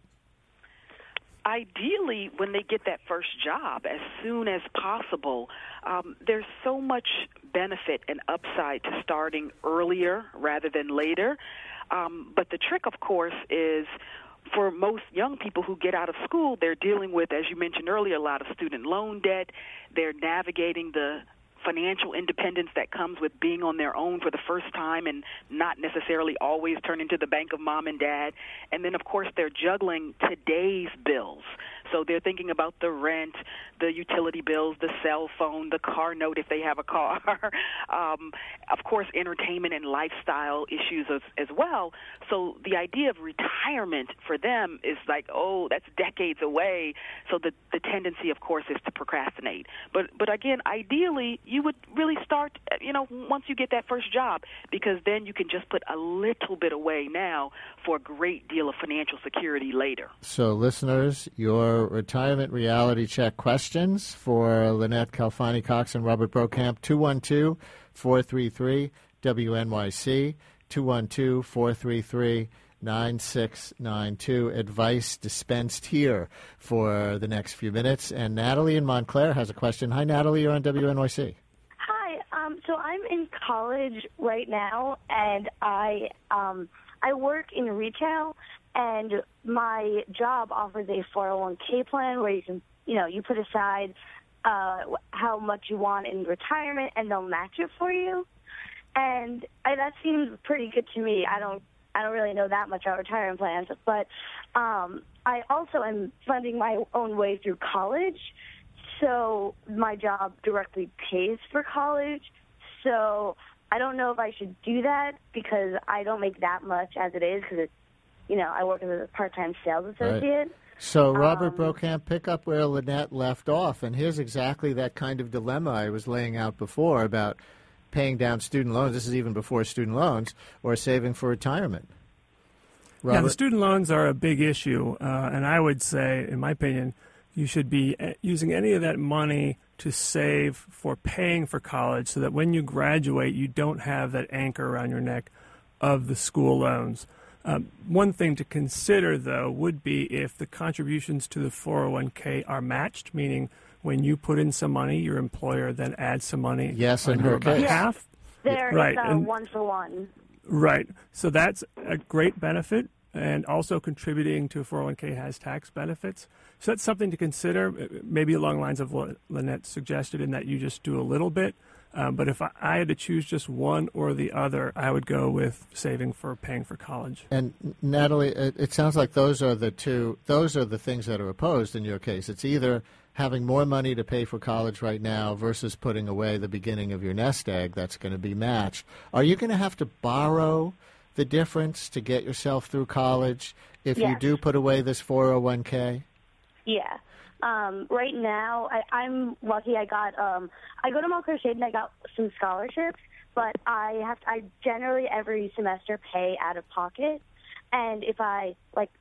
Ideally, when they get that first job, as soon as possible. There's so much benefit and upside to starting earlier rather than later. But the trick, of course, is for most young people who get out of school, they're dealing with, as you mentioned earlier, a lot of student loan debt. They're navigating the financial independence that comes with being on their own for the first time and not necessarily always turning to the bank of mom and dad. And then, of course, they're juggling today's bills. So they're thinking about the rent, the utility bills, the cell phone, the car note if they have a car, of course, entertainment and lifestyle issues as well. So the idea of retirement for them is like, oh, that's decades away. So the tendency, of course, is to procrastinate. But again, ideally, you would really start, once you get that first job, because then you can just put a little bit away now for a great deal of financial security later. So, listeners, your retirement reality check questions for Lynette Calfani-Cox and Robert Brokamp, 212-433-WNYC, 212-433-9692. Advice dispensed here for the next few minutes. And Natalie in Montclair has a question. Hi, Natalie. You're on WNYC. Hi. So I'm in college right now, and I work in retail, and my job offers a 401k plan where you can, you put aside how much you want in retirement, and they'll match it for you. And that seems pretty good to me. I don't really know that much about retirement plans, but I also am funding my own way through college. So my job directly pays for college. So I don't know if I should do that because I don't make that much as it is because I work as a part-time sales associate. Right. So, Robert Brokamp, pick up where Lynette left off, and here's exactly that kind of dilemma I was laying out before about paying down student loans. This is even before student loans, or saving for retirement. Robert? Yeah, the student loans are a big issue, and I would say, in my opinion, you should be using any of that money to save for paying for college so that when you graduate, you don't have that anchor around your neck of the school loans. One thing to consider, though, would be if the contributions to the 401k are matched, meaning when you put in some money, your employer then adds some money on your behalf. There right. is one-for-one. Right. So that's a great benefit, and also contributing to a 401k has tax benefits. So that's something to consider, maybe along the lines of what Lynette suggested, in that you just do a little bit. But if I had to choose just one or the other, I would go with saving for paying for college. And Natalie, it sounds like those are the things that are opposed in your case. It's either having more money to pay for college right now versus putting away the beginning of your nest egg that's going to be matched. Are you going to have to borrow the difference to get yourself through college if you do put away this 401k? Yeah. Right now, I'm lucky. I go to Mount Crusade and I got some scholarships, but I generally every semester pay out of pocket. And if I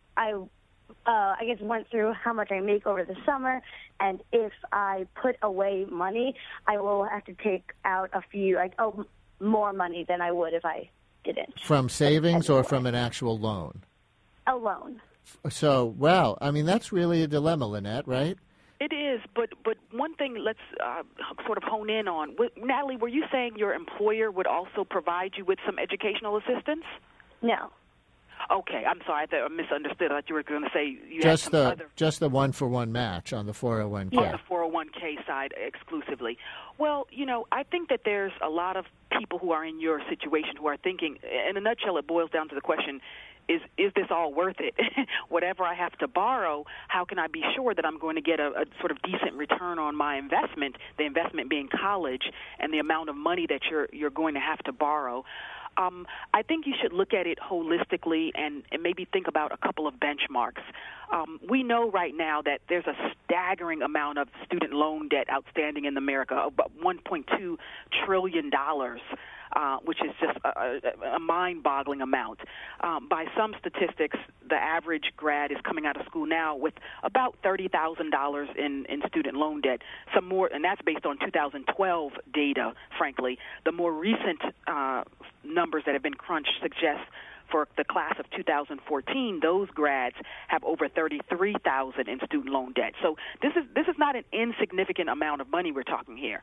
guess went through how much I make over the summer, and if I put away money, I will have to take out more money than I would if I didn't. From savings or from an actual loan? A loan. So, well, I mean, that's really a dilemma, Lynette, right? It is, but one thing let's sort of hone in on. Natalie, were you saying your employer would also provide you with some educational assistance? No. Okay, I'm sorry. I misunderstood. I thought you were going to say you just had the some other... Just the one-for-one match on the 401k. On the 401k side exclusively. Well, I think that there's a lot of people who are in your situation who are thinking, in a nutshell, it boils down to the question, is this all worth it? Whatever I have to borrow, how can I be sure that I'm going to get a sort of decent return on my investment, the investment being college, and the amount of money that you're going to have to borrow? I think you should look at it holistically and maybe think about a couple of benchmarks. We know right now that there's a staggering amount of student loan debt outstanding in America, about $1.2 trillion, which is just a mind-boggling amount. By some statistics, the average grad is coming out of school now with about $30,000 in student loan debt. Some more, and that's based on 2012 data, frankly. The more recent numbers that have been crunched suggest for the class of 2014, those grads have over $33,000 in student loan debt. So this is not an insignificant amount of money we're talking here.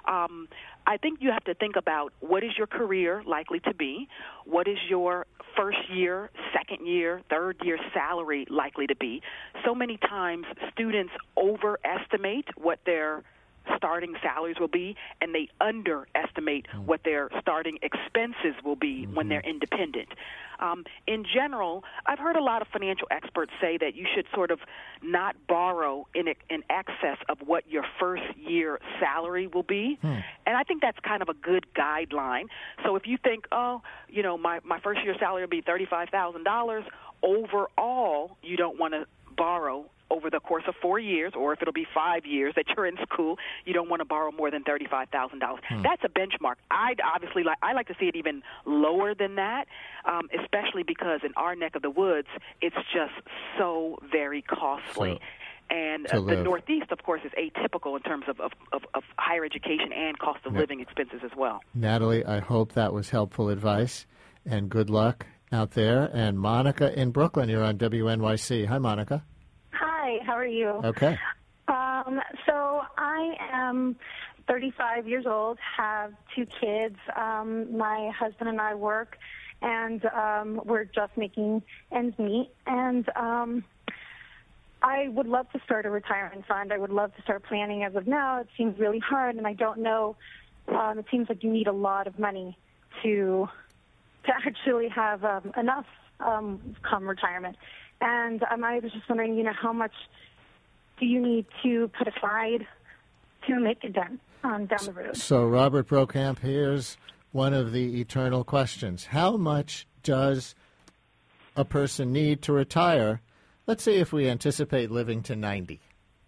I think you have to think about what is your career likely to be, what is your first year, second year, third year salary likely to be. So many times students overestimate what their starting salaries will be, and they underestimate what their starting expenses will be when they're independent. In general, I've heard a lot of financial experts say that you should sort of not borrow in excess of what your first year salary will be. And I think that's kind of a good guideline. So if you think, my first year salary will be $35,000, overall, you don't want to borrow over the course of 4 years, or if it'll be 5 years that you're in school, you don't want to borrow more than $35,000. That's a benchmark. I like to see it even lower than that, especially because in our neck of the woods, it's just so very costly. And the Northeast, of course, is atypical in terms of higher education and cost of living expenses as well. Natalie, I hope that was helpful advice, and good luck out there. And Monica in Brooklyn, you're on WNYC. Hi, Monica. Hi, how are you? Okay. So I am 35 years old, have 2 kids. My husband and I work, and we're just making ends meet. And I would love to start a retirement fund. I would love to start planning as of now. It seems really hard, and I don't know. It seems like you need a lot of money to actually have enough come retirement. And I was just wondering, how much do you need to put aside to make it done down the road? So, Robert Brokamp, here's one of the eternal questions. How much does a person need to retire? Let's say if we anticipate living to 90.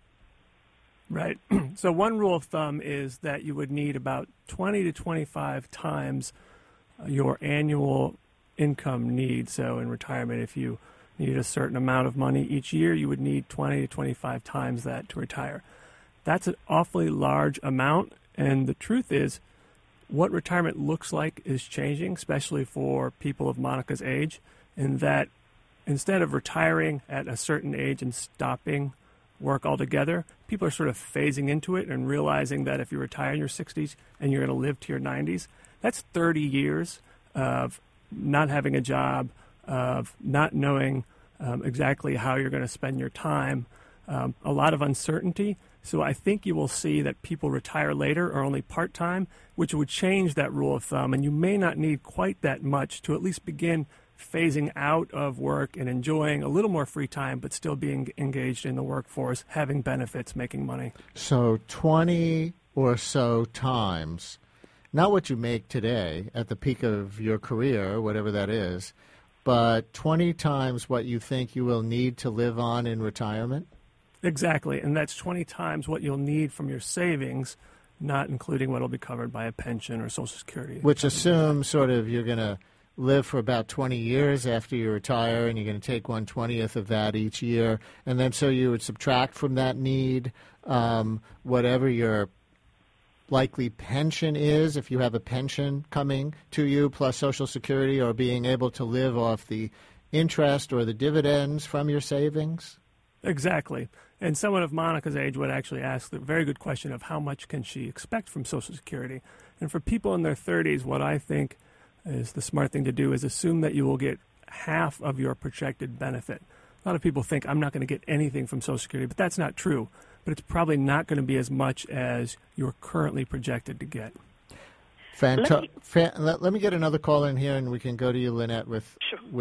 Right. So one rule of thumb is that you would need about 20 to 25 times your annual income needs. So in retirement, if you need a certain amount of money each year, you would need 20 to 25 times that to retire. That's an awfully large amount, and the truth is what retirement looks like is changing, especially for people of Monica's age, in that instead of retiring at a certain age and stopping work altogether, people are sort of phasing into it and realizing that if you retire in your 60s and you're going to live to your 90s, that's 30 years of not having a job, of not knowing exactly how you're going to spend your time, a lot of uncertainty. So I think you will see that people retire later or only part-time, which would change that rule of thumb, and you may not need quite that much to at least begin phasing out of work and enjoying a little more free time, but still being engaged in the workforce, having benefits, making money. So 20 or so times, not what you make today at the peak of your career, whatever that is, but 20 times what you think you will need to live on in retirement? Exactly, and that's 20 times what you'll need from your savings, not including what will be covered by a pension or Social Security. Which assumes sort of you're going to live for about 20 years after you retire, and you're going to take 1/20th of that each year. And then so you would subtract from that need whatever your likely pension is, if you have a pension coming to you, plus Social Security, or being able to live off the interest or the dividends from your savings? Exactly. And someone of Monica's age would actually ask the very good question of how much can she expect from Social Security. And for people in their 30s, what I think is the smart thing to do is assume that you will get half of your projected benefit. A lot of people think I'm not going to get anything from Social Security, but that's not true. But it's probably not going to be as much as you're currently projected to get. Let me get another call in here, and we can go to you, Lynette, with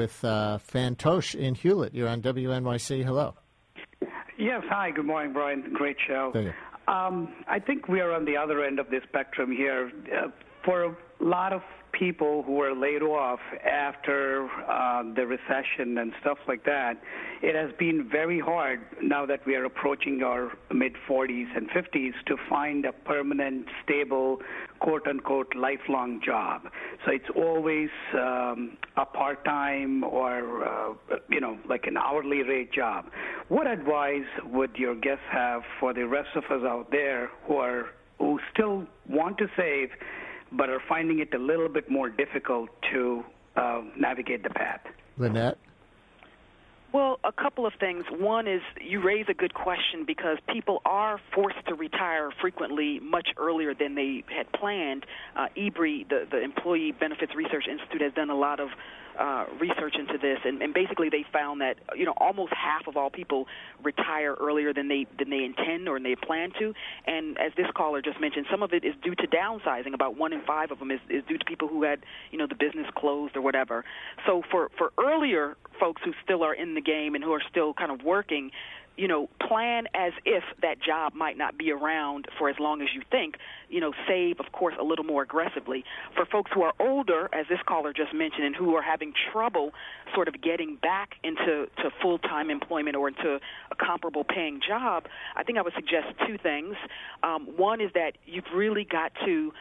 Fantoche in Hewlett. You're on WNYC. Hello. Yes, hi. Good morning, Brian. Great show. Thank you. I think we are on the other end of the spectrum here. For a lot of people who were laid off after the recession and stuff like that, it has been very hard now that we are approaching our mid-40s and 50s to find a permanent, stable, quote-unquote, lifelong job. So it's always a part-time or, like an hourly rate job. What advice would your guests have for the rest of us out there who still want to save but are finding it a little bit more difficult to navigate the path? Lynette? Well, a couple of things. One is you raise a good question because people are forced to retire frequently much earlier than they had planned. EBRI, the Employee Benefits Research Institute, has done a lot of research into this, and basically they found that almost half of all people retire earlier than they intend or they plan to. And as this caller just mentioned, some of it is due to downsizing. About 1 in 5 of them is due to people who had the business closed or whatever. So for earlier folks who still are in the game and who are still kind of working, plan as if that job might not be around for as long as you think. Save, of course, a little more aggressively. For folks who are older, as this caller just mentioned, and who are having trouble sort of getting back into full-time employment or into a comparable paying job, I think I would suggest two things. One is that you've really got to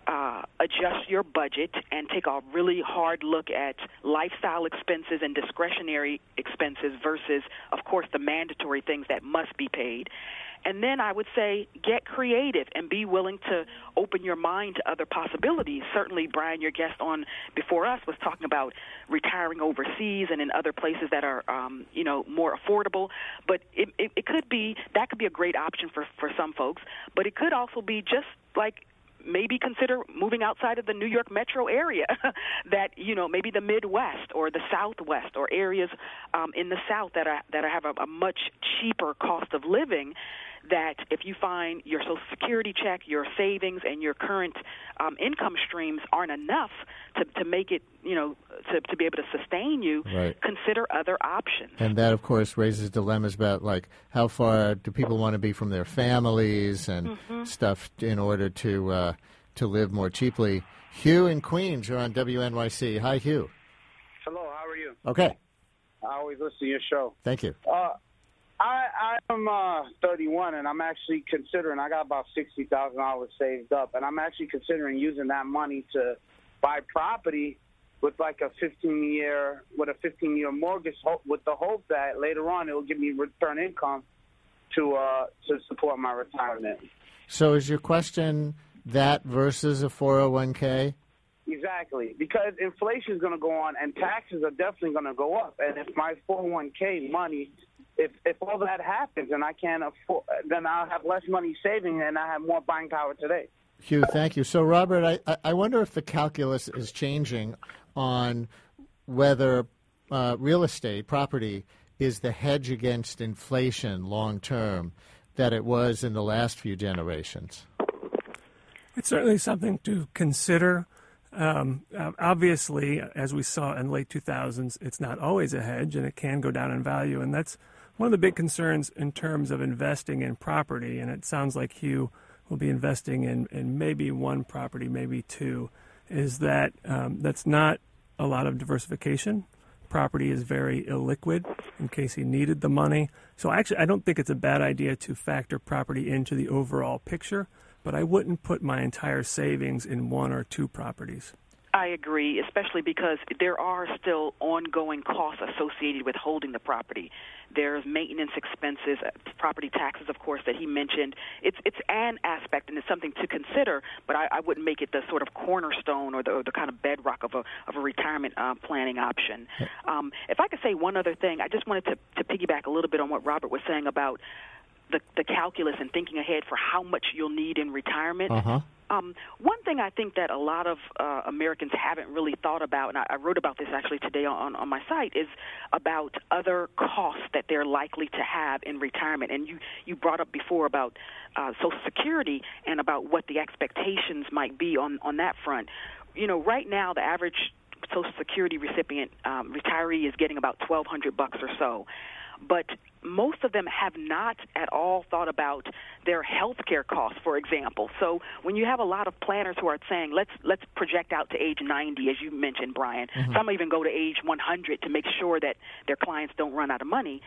adjust your budget and take a really hard look at lifestyle expenses and discretionary expenses versus, of course, the mandatory things that must be paid. And then I would say get creative and be willing to open your mind to other possibilities. Certainly, Brian, your guest on before us, was talking about retiring overseas and in other places that are, more affordable. But it could be, that could be a great option for some folks. But it could also be just like maybe consider moving outside of the New York metro area, that, maybe the Midwest or the Southwest or areas in the South that have a much cheaper cost of living, that if you find your Social Security check, your savings, and your current income streams aren't enough to make it, to be able to sustain you, right, consider other options. And that, of course, raises dilemmas about, like, how far do people want to be from their families and stuff in order to live more cheaply. Hugh in Queens, you're on WNYC. Hi, Hugh. Hello, how are you? Okay. I always listen to your show. Thank you. I'm 31, and I'm actually considering, I got about $60,000 saved up, and I'm actually considering using that money to buy property with like a 15-year mortgage, with the hope that later on it will give me return income to support my retirement. So is your question that versus a 401k? Exactly, because inflation is going to go on, and taxes are definitely going to go up. And if my 401k money, if all that happens and I can't afford, then I'll have less money saving and I have more buying power today. Hugh, thank you. So, Robert, I wonder if the calculus is changing on whether real estate, property, is the hedge against inflation long term that it was in the last few generations? It's certainly something to consider. Obviously, as we saw in the late 2000s, it's not always a hedge, and it can go down in value. And that's one of the big concerns in terms of investing in property. And it sounds like Hugh will be investing in maybe one property, maybe two, is that that's not a lot of diversification. Property is very illiquid in case he needed the money. So actually, I don't think it's a bad idea to factor property into the overall picture, but I wouldn't put my entire savings in one or two properties. I agree, especially because there are still ongoing costs associated with holding the property. There's maintenance expenses, property taxes, of course, that he mentioned. It's an aspect, and it's something to consider, but I wouldn't make it the sort of cornerstone or the kind of bedrock of a retirement planning option. If I could say one other thing, I just wanted to piggyback a little bit on what Robert was saying about the calculus and thinking ahead for how much you'll need in retirement. One thing I think that a lot of Americans haven't really thought about, and I wrote about this actually today on my site, is about other costs that they're likely to have in retirement. And you brought up before about Social Security and about what the expectations might be on that front. You know, right now the average Social Security recipient retiree is getting about $1,200 or so. But most of them have not at all thought about their health care costs, for example. So when you have a lot of planners who are saying, let's project out to age 90, as you mentioned, Brian, some even go to age 100 to make sure that their clients don't run out of money,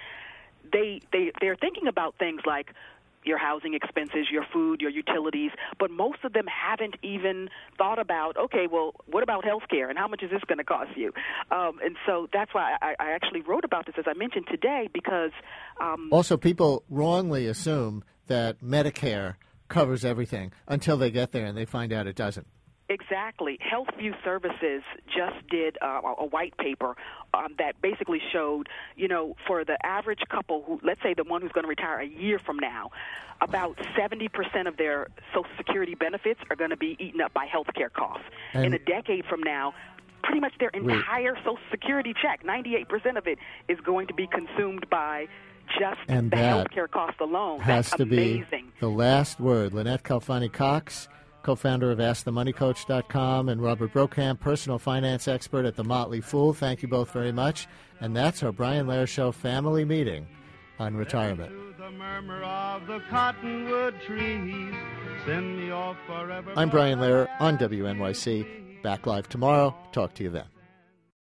they're thinking about things like your housing expenses, your food, your utilities, but most of them haven't even thought about, okay, well, what about health care, and how much is this going to cost you? And so that's why I actually wrote about this, as I mentioned today, because also people wrongly assume that Medicare covers everything until they get there and they find out it doesn't. Exactly. HealthView Services just did a white paper that basically showed, you know, for the average couple who, let's say the one who's going to retire a year from now, about 70% of their Social Security benefits are going to be eaten up by health care costs. And in a decade from now, pretty much their entire Social Security check, 98% of it, is going to be consumed by just the health care cost alone. Has That's to amazing. be the last word. Lynette Calfani-Cox, co-founder of AskTheMoneyCoach.com, and Robert Brokamp, personal finance expert at The Motley Fool. Thank you both very much. And that's our Brian Lehrer Show family meeting on retirement. The murmur of the cottonwood trees send me off forever. I'm Brian Lehrer on WNYC. Back live tomorrow. Talk to you then.